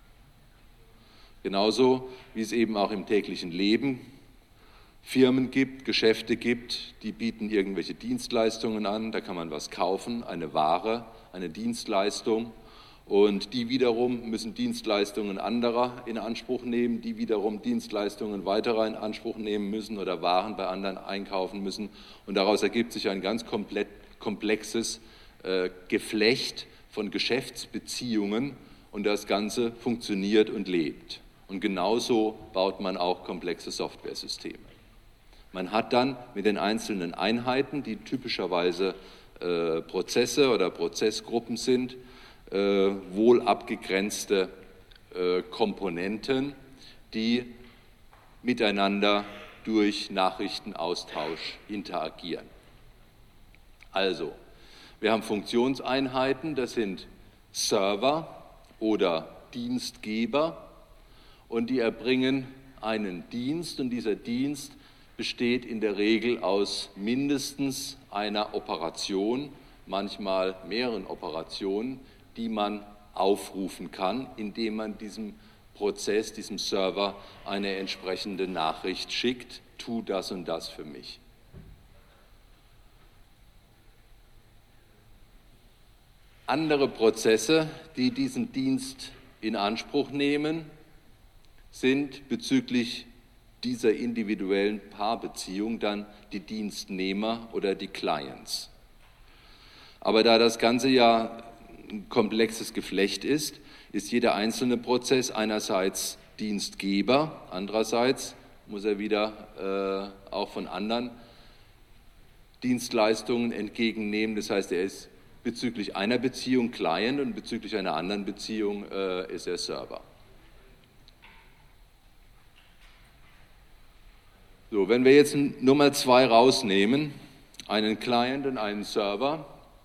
Genauso wie es eben auch im täglichen Leben Firmen gibt, Geschäfte gibt, die bieten irgendwelche Dienstleistungen an, da kann man was kaufen, eine Ware, eine Dienstleistung. Und die wiederum müssen Dienstleistungen anderer in Anspruch nehmen, die wiederum Dienstleistungen weiterer in Anspruch nehmen müssen oder Waren bei anderen einkaufen müssen. Und daraus ergibt sich ein ganz komplexes Geflecht von Geschäftsbeziehungen und das Ganze funktioniert und lebt. Und genauso baut man auch komplexe Softwaresysteme. Man hat dann mit den einzelnen Einheiten, die typischerweise Prozesse oder Prozessgruppen sind, wohl abgegrenzte Komponenten, die miteinander durch Nachrichtenaustausch interagieren. Also, wir haben Funktionseinheiten, das sind Server oder Dienstgeber und die erbringen einen Dienst und dieser Dienst besteht in der Regel aus mindestens einer Operation, manchmal mehreren Operationen, die man aufrufen kann, indem man diesem Prozess, diesem Server eine entsprechende Nachricht schickt, tu das und das für mich. Andere Prozesse, die diesen Dienst in Anspruch nehmen, sind bezüglich dieser individuellen Paarbeziehung dann die Dienstnehmer oder die Clients. Aber da das Ganze ja ein komplexes Geflecht ist jeder einzelne Prozess einerseits Dienstgeber, andererseits muss er wieder auch von anderen Dienstleistungen entgegennehmen. Das heißt, er ist bezüglich einer Beziehung Client und bezüglich einer anderen Beziehung ist er Server. So, wenn wir jetzt nur mal 2 rausnehmen, einen Client und einen Server,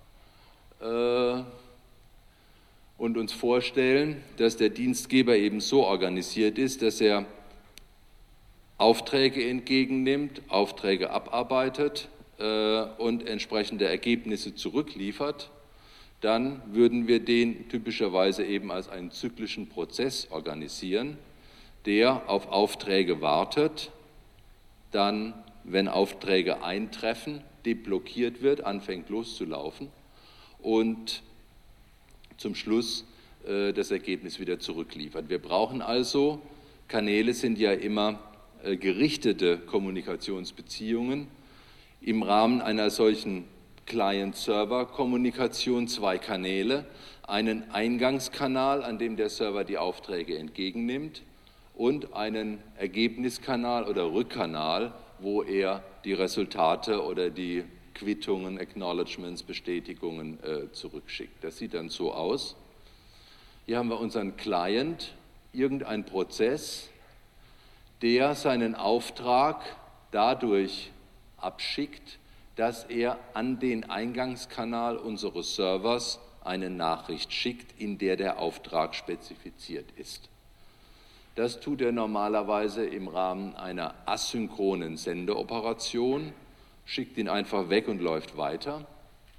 und uns vorstellen, dass der Dienstgeber eben so organisiert ist, dass er Aufträge entgegennimmt, Aufträge abarbeitet und entsprechende Ergebnisse zurückliefert, dann würden wir den typischerweise eben als einen zyklischen Prozess organisieren, der auf Aufträge wartet, dann, wenn Aufträge eintreffen, deblockiert wird, anfängt loszulaufen und zum Schluss das Ergebnis wieder zurückliefert. Wir brauchen also, Kanäle sind ja immer gerichtete Kommunikationsbeziehungen, im Rahmen einer solchen Client-Server-Kommunikation zwei Kanäle, einen Eingangskanal, an dem der Server die Aufträge entgegennimmt, und einen Ergebniskanal oder Rückkanal, wo er die Resultate oder die Quittungen, Acknowledgements, Bestätigungen zurückschickt. Das sieht dann so aus. Hier haben wir unseren Client, irgendein Prozess, der seinen Auftrag dadurch abschickt, dass er an den Eingangskanal unseres Servers eine Nachricht schickt, in der der Auftrag spezifiziert ist. Das tut er normalerweise im Rahmen einer asynchronen Sendeoperation, schickt ihn einfach weg und läuft weiter.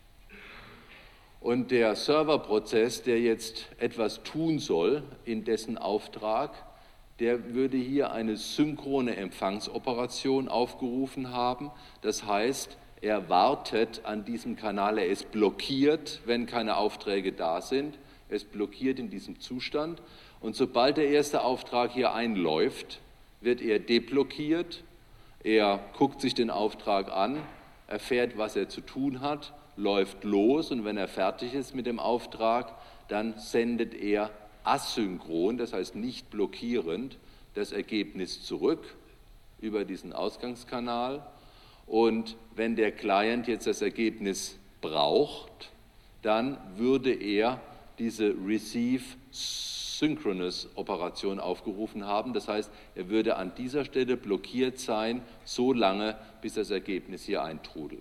Und der Serverprozess, der jetzt etwas tun soll in dessen Auftrag, der würde hier eine synchrone Empfangsoperation aufgerufen haben. Das heißt, er wartet an diesem Kanal, er ist blockiert, wenn keine Aufträge da sind. Er ist blockiert in diesem Zustand. Und sobald der erste Auftrag hier einläuft, wird er deblockiert. Er guckt sich den Auftrag an, erfährt, was er zu tun hat, läuft los, und wenn er fertig ist mit dem Auftrag, dann sendet er asynchron, das heißt nicht blockierend, das Ergebnis zurück über diesen Ausgangskanal. Und wenn der Client jetzt das Ergebnis braucht, dann würde er diese Receive Synchronous Operation aufgerufen haben. Das heißt, er würde an dieser Stelle blockiert sein, so lange, bis das Ergebnis hier eintrudelt.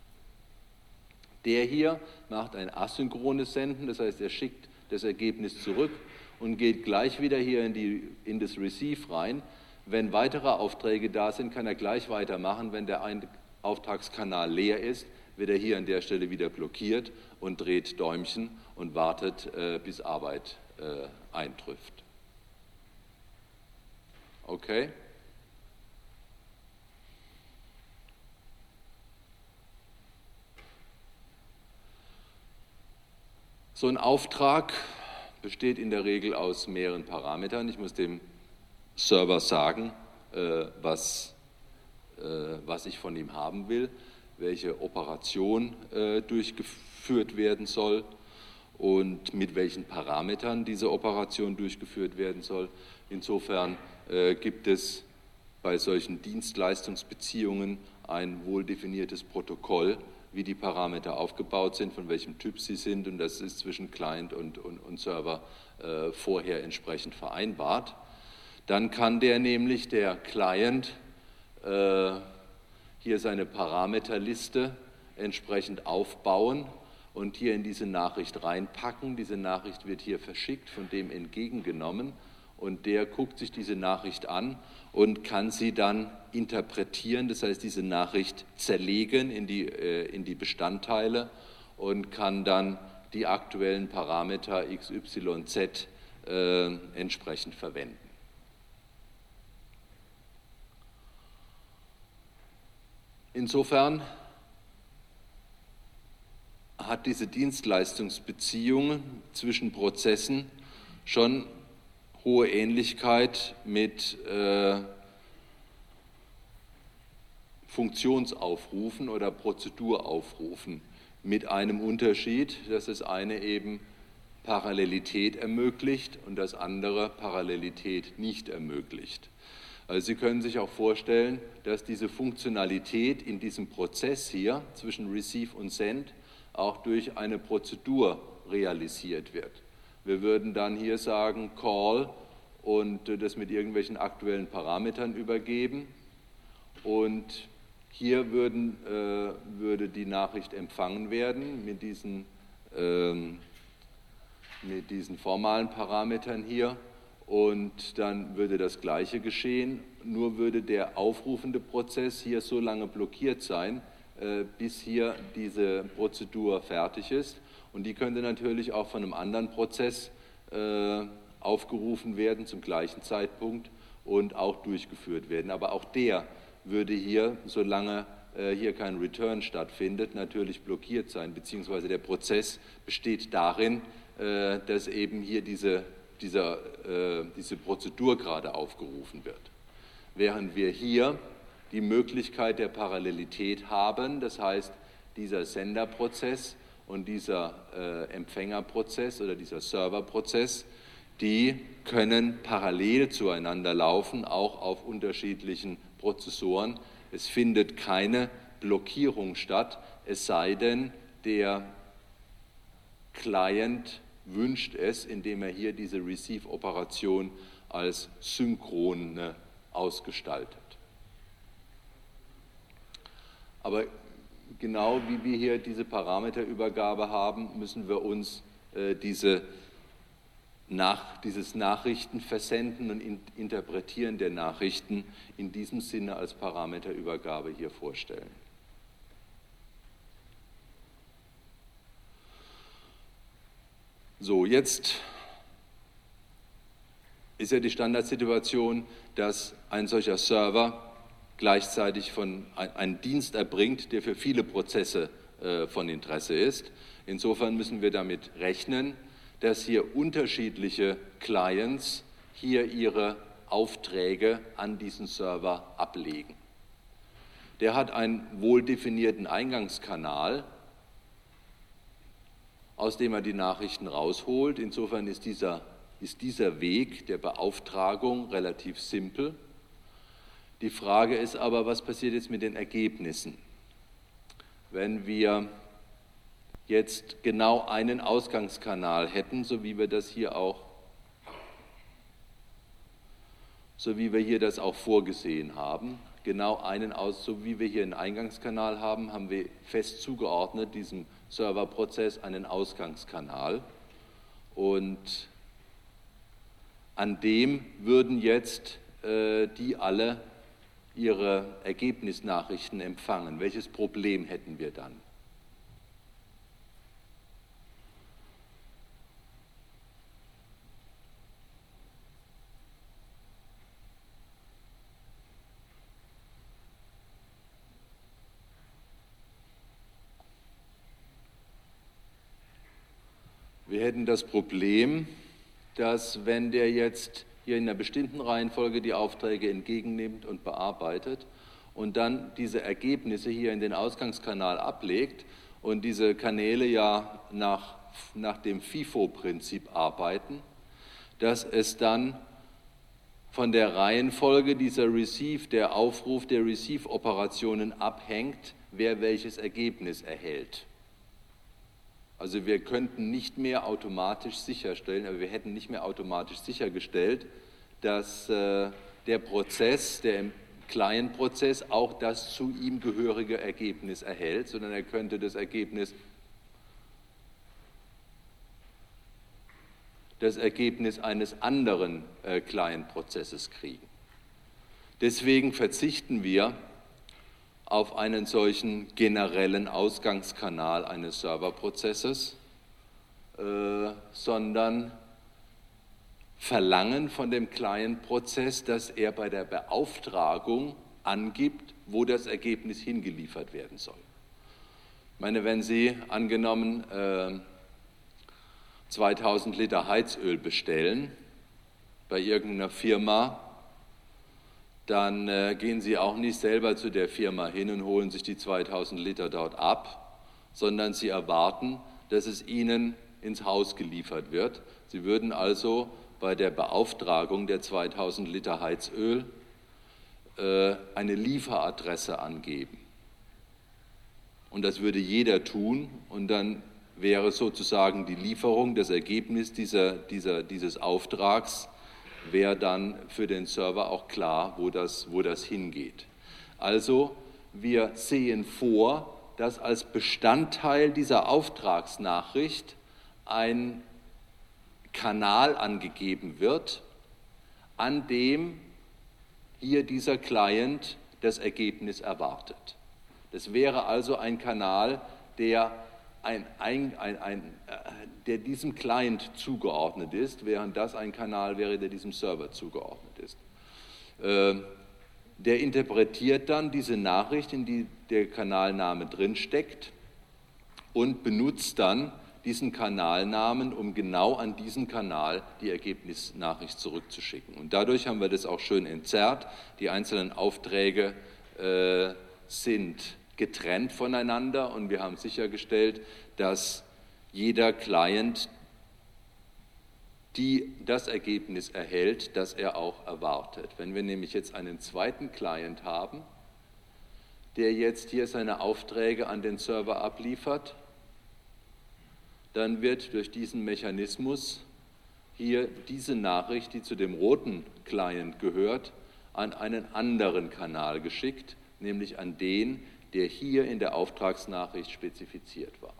Der hier macht ein asynchrones Senden, das heißt, er schickt das Ergebnis zurück und geht gleich wieder hier in das Receive rein. Wenn weitere Aufträge da sind, kann er gleich weitermachen. Wenn der Auftragskanal leer ist, wird er hier an der Stelle wieder blockiert und dreht Däumchen und wartet, bis Arbeit eintrifft. Okay? So ein Auftrag besteht in der Regel aus mehreren Parametern. Ich muss dem Server sagen, was ich von ihm haben will, welche Operation durchgeführt werden soll und mit welchen Parametern diese Operation durchgeführt werden soll. Insofern gibt es bei solchen Dienstleistungsbeziehungen ein wohl definiertes Protokoll, wie die Parameter aufgebaut sind, von welchem Typ sie sind, und das ist zwischen Client und Server vorher entsprechend vereinbart. Dann kann der Client, hier seine Parameterliste entsprechend aufbauen und hier in diese Nachricht reinpacken. Diese Nachricht wird hier verschickt, von dem entgegengenommen, und der guckt sich diese Nachricht an und kann sie dann interpretieren, das heißt diese Nachricht zerlegen in die Bestandteile und kann dann die aktuellen Parameter x, y, z entsprechend verwenden. Insofern hat diese Dienstleistungsbeziehung zwischen Prozessen schon hohe Ähnlichkeit mit Funktionsaufrufen oder Prozeduraufrufen, mit einem Unterschied, dass das eine eben Parallelität ermöglicht und das andere Parallelität nicht ermöglicht. Also Sie können sich auch vorstellen, dass diese Funktionalität in diesem Prozess hier zwischen Receive und Send auch durch eine Prozedur realisiert wird. Wir würden dann hier sagen Call und das mit irgendwelchen aktuellen Parametern übergeben, und hier würde die Nachricht empfangen werden mit diesen formalen Parametern hier, und dann würde das Gleiche geschehen, nur würde der aufrufende Prozess hier so lange blockiert sein, bis hier diese Prozedur fertig ist, und die könnte natürlich auch von einem anderen Prozess aufgerufen werden zum gleichen Zeitpunkt und auch durchgeführt werden. Aber auch der würde hier, solange hier kein Return stattfindet, natürlich blockiert sein, beziehungsweise der Prozess besteht darin, dass eben hier diese Prozedur gerade aufgerufen wird. Während wir hier die Möglichkeit der Parallelität haben. Das heißt, dieser Senderprozess und dieser Empfängerprozess oder dieser Serverprozess, die können parallel zueinander laufen, auch auf unterschiedlichen Prozessoren. Es findet keine Blockierung statt, es sei denn, der Client wünscht es, indem er hier diese Receive-Operation als synchrone ausgestaltet. Aber genau wie wir hier diese Parameterübergabe haben, müssen wir uns dieses Nachrichtenversenden und Interpretieren der Nachrichten in diesem Sinne als Parameterübergabe hier vorstellen. So, jetzt ist ja die Standardsituation, dass ein solcher Server gleichzeitig einen Dienst erbringt, der für viele Prozesse von Interesse ist. Insofern müssen wir damit rechnen, dass hier unterschiedliche Clients hier ihre Aufträge an diesen Server ablegen. Der hat einen wohl definierten Eingangskanal, aus dem er die Nachrichten rausholt. Insofern ist dieser Weg der Beauftragung relativ simpel. Die Frage ist aber, was passiert jetzt mit den Ergebnissen? Wenn wir jetzt genau einen Ausgangskanal hätten, so wie wir hier das auch vorgesehen haben, so wie wir hier einen Eingangskanal haben, haben wir fest zugeordnet diesem Serverprozess einen Ausgangskanal. Und an dem würden jetzt die alle ihre Ergebnisnachrichten empfangen. Welches Problem hätten wir dann? Wir hätten das Problem, dass wenn der jetzt hier in einer bestimmten Reihenfolge die Aufträge entgegennimmt und bearbeitet und dann diese Ergebnisse hier in den Ausgangskanal ablegt und diese Kanäle ja nach dem FIFO-Prinzip arbeiten, dass es dann von der Reihenfolge der Aufruf der Receive-Operationen abhängt, wer welches Ergebnis erhält. Also wir könnten nicht mehr automatisch sicherstellen, aber wir hätten nicht mehr automatisch sichergestellt, dass der Prozess, der Client-Prozess, auch das zu ihm gehörige Ergebnis erhält, sondern er könnte das Ergebnis eines anderen Client-Prozesses kriegen. Deswegen verzichten wir auf einen solchen generellen Ausgangskanal eines Serverprozesses, sondern verlangen von dem Client-Prozess, dass er bei der Beauftragung angibt, wo das Ergebnis hingeliefert werden soll. Ich meine, wenn Sie angenommen 2000 Liter Heizöl bestellen bei irgendeiner Firma, dann gehen Sie auch nicht selber zu der Firma hin und holen sich die 2000 Liter dort ab, sondern Sie erwarten, dass es Ihnen ins Haus geliefert wird. Sie würden also bei der Beauftragung der 2000 Liter Heizöl eine Lieferadresse angeben. Und das würde jeder tun und dann wäre sozusagen die Lieferung, das Ergebnis dieses Auftrags, wäre dann für den Server auch klar, wo das hingeht. Also wir sehen vor, dass als Bestandteil dieser Auftragsnachricht ein Kanal angegeben wird, an dem hier dieser Client das Ergebnis erwartet. Das wäre also ein Kanal, der diesem Client zugeordnet ist, während das ein Kanal wäre, der diesem Server zugeordnet ist. Der interpretiert dann diese Nachricht, in die der Kanalname drinsteckt und benutzt dann diesen Kanalnamen, um genau an diesen Kanal die Ergebnisnachricht zurückzuschicken. Und dadurch haben wir das auch schön entzerrt. Die einzelnen Aufträge sind getrennt voneinander und wir haben sichergestellt, dass jeder Client das Ergebnis erhält, das er auch erwartet. Wenn wir nämlich jetzt einen zweiten Client haben, der jetzt hier seine Aufträge an den Server abliefert, dann wird durch diesen Mechanismus hier diese Nachricht, die zu dem roten Client gehört, an einen anderen Kanal geschickt, nämlich an den, der hier in der Auftragsnachricht spezifiziert war.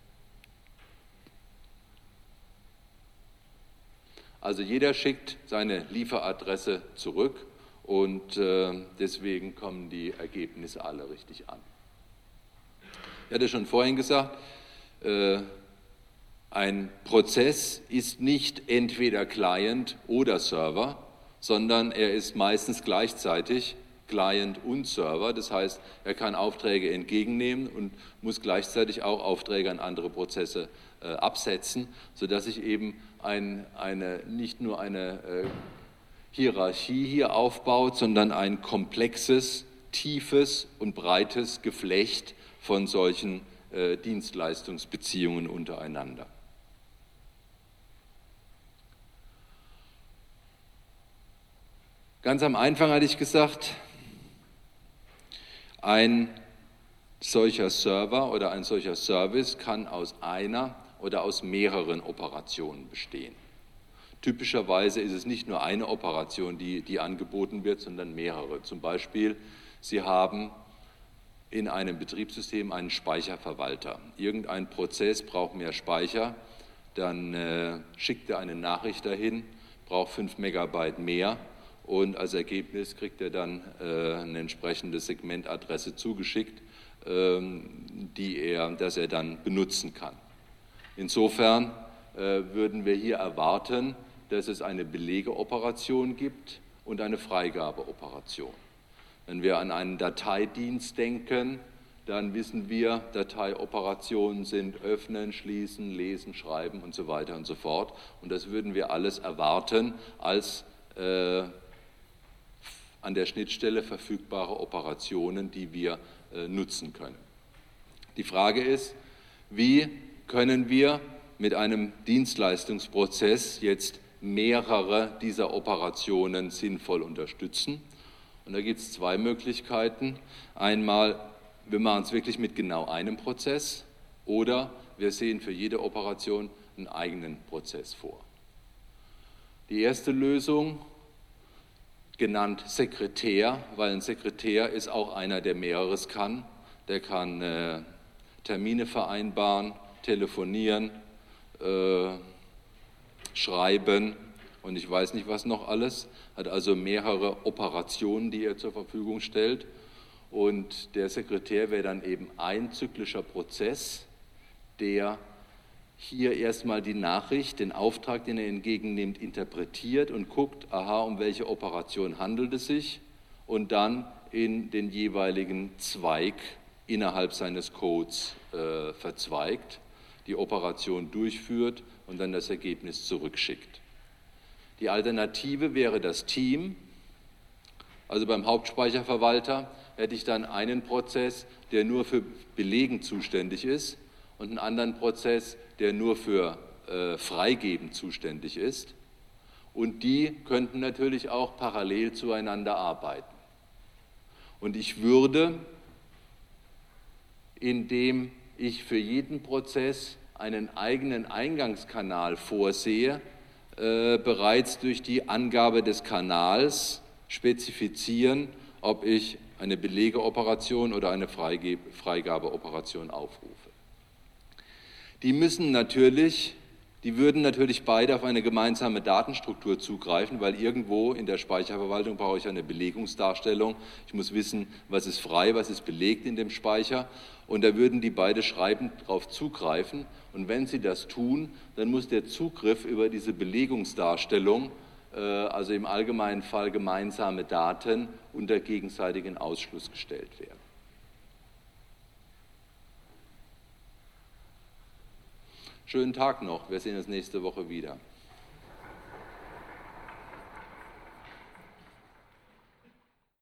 Also jeder schickt seine Lieferadresse zurück und deswegen kommen die Ergebnisse alle richtig an. Ich hatte schon vorhin gesagt, ein Prozess ist nicht entweder Client oder Server, sondern er ist meistens gleichzeitig Client und Server. Das heißt, er kann Aufträge entgegennehmen und muss gleichzeitig auch Aufträge an andere Prozesse absetzen, sodass sich eben nicht nur eine Hierarchie hier aufbaut, sondern ein komplexes, tiefes und breites Geflecht von solchen Dienstleistungsbeziehungen untereinander. Ganz am Anfang hatte ich gesagt, ein solcher Server oder ein solcher Service kann aus einer oder aus mehreren Operationen bestehen. Typischerweise ist es nicht nur eine Operation, die angeboten wird, sondern mehrere. Zum Beispiel, Sie haben in einem Betriebssystem einen Speicherverwalter. Irgendein Prozess braucht mehr Speicher, dann schickt er eine Nachricht dahin, braucht 5 Megabyte mehr und als Ergebnis kriegt er dann eine entsprechende Segmentadresse zugeschickt, das er dann benutzen kann. Insofern würden wir hier erwarten, dass es eine Belegeoperation gibt und eine Freigabeoperation. Wenn wir an einen Dateidienst denken, dann wissen wir, Dateioperationen sind öffnen, schließen, lesen, schreiben und so weiter und so fort. Und das würden wir alles erwarten als an der Schnittstelle verfügbare Operationen, die wir nutzen können. Die Frage ist, wie können wir mit einem Dienstleistungsprozess jetzt mehrere dieser Operationen sinnvoll unterstützen? Und da gibt es zwei Möglichkeiten. Einmal, wir machen es wirklich mit genau einem Prozess oder wir sehen für jede Operation einen eigenen Prozess vor. Die erste Lösung, genannt Sekretär, weil ein Sekretär ist auch einer, der mehreres kann. Der kann Termine vereinbaren, telefonieren, schreiben und ich weiß nicht, was noch alles. Hat also mehrere Operationen, die er zur Verfügung stellt. Und der Sekretär wäre dann eben ein zyklischer Prozess, der hier erstmal die Nachricht, den Auftrag, den er entgegennimmt, interpretiert und guckt, aha, um welche Operation handelt es sich und dann in den jeweiligen Zweig innerhalb seines Codes verzweigt, die Operation durchführt und dann das Ergebnis zurückschickt. Die Alternative wäre das Team. Also beim Hauptspeicherverwalter hätte ich dann einen Prozess, der nur für Belegen zuständig ist und einen anderen Prozess, der nur für Freigeben zuständig ist. Und die könnten natürlich auch parallel zueinander arbeiten. Und ich würde, indem ich für jeden Prozess einen eigenen Eingangskanal vorsehe, bereits durch die Angabe des Kanals spezifizieren, ob ich eine Belegeoperation oder eine Freigabeoperation aufrufe. Die würden natürlich beide auf eine gemeinsame Datenstruktur zugreifen, weil irgendwo in der Speicherverwaltung brauche ich eine Belegungsdarstellung. Ich muss wissen, was ist frei, was ist belegt in dem Speicher. Und da würden die beide schreibend darauf zugreifen. Und wenn sie das tun, dann muss der Zugriff über diese Belegungsdarstellung, also im allgemeinen Fall gemeinsame Daten, unter gegenseitigen Ausschluss gestellt werden. Schönen Tag noch, wir sehen uns nächste Woche wieder.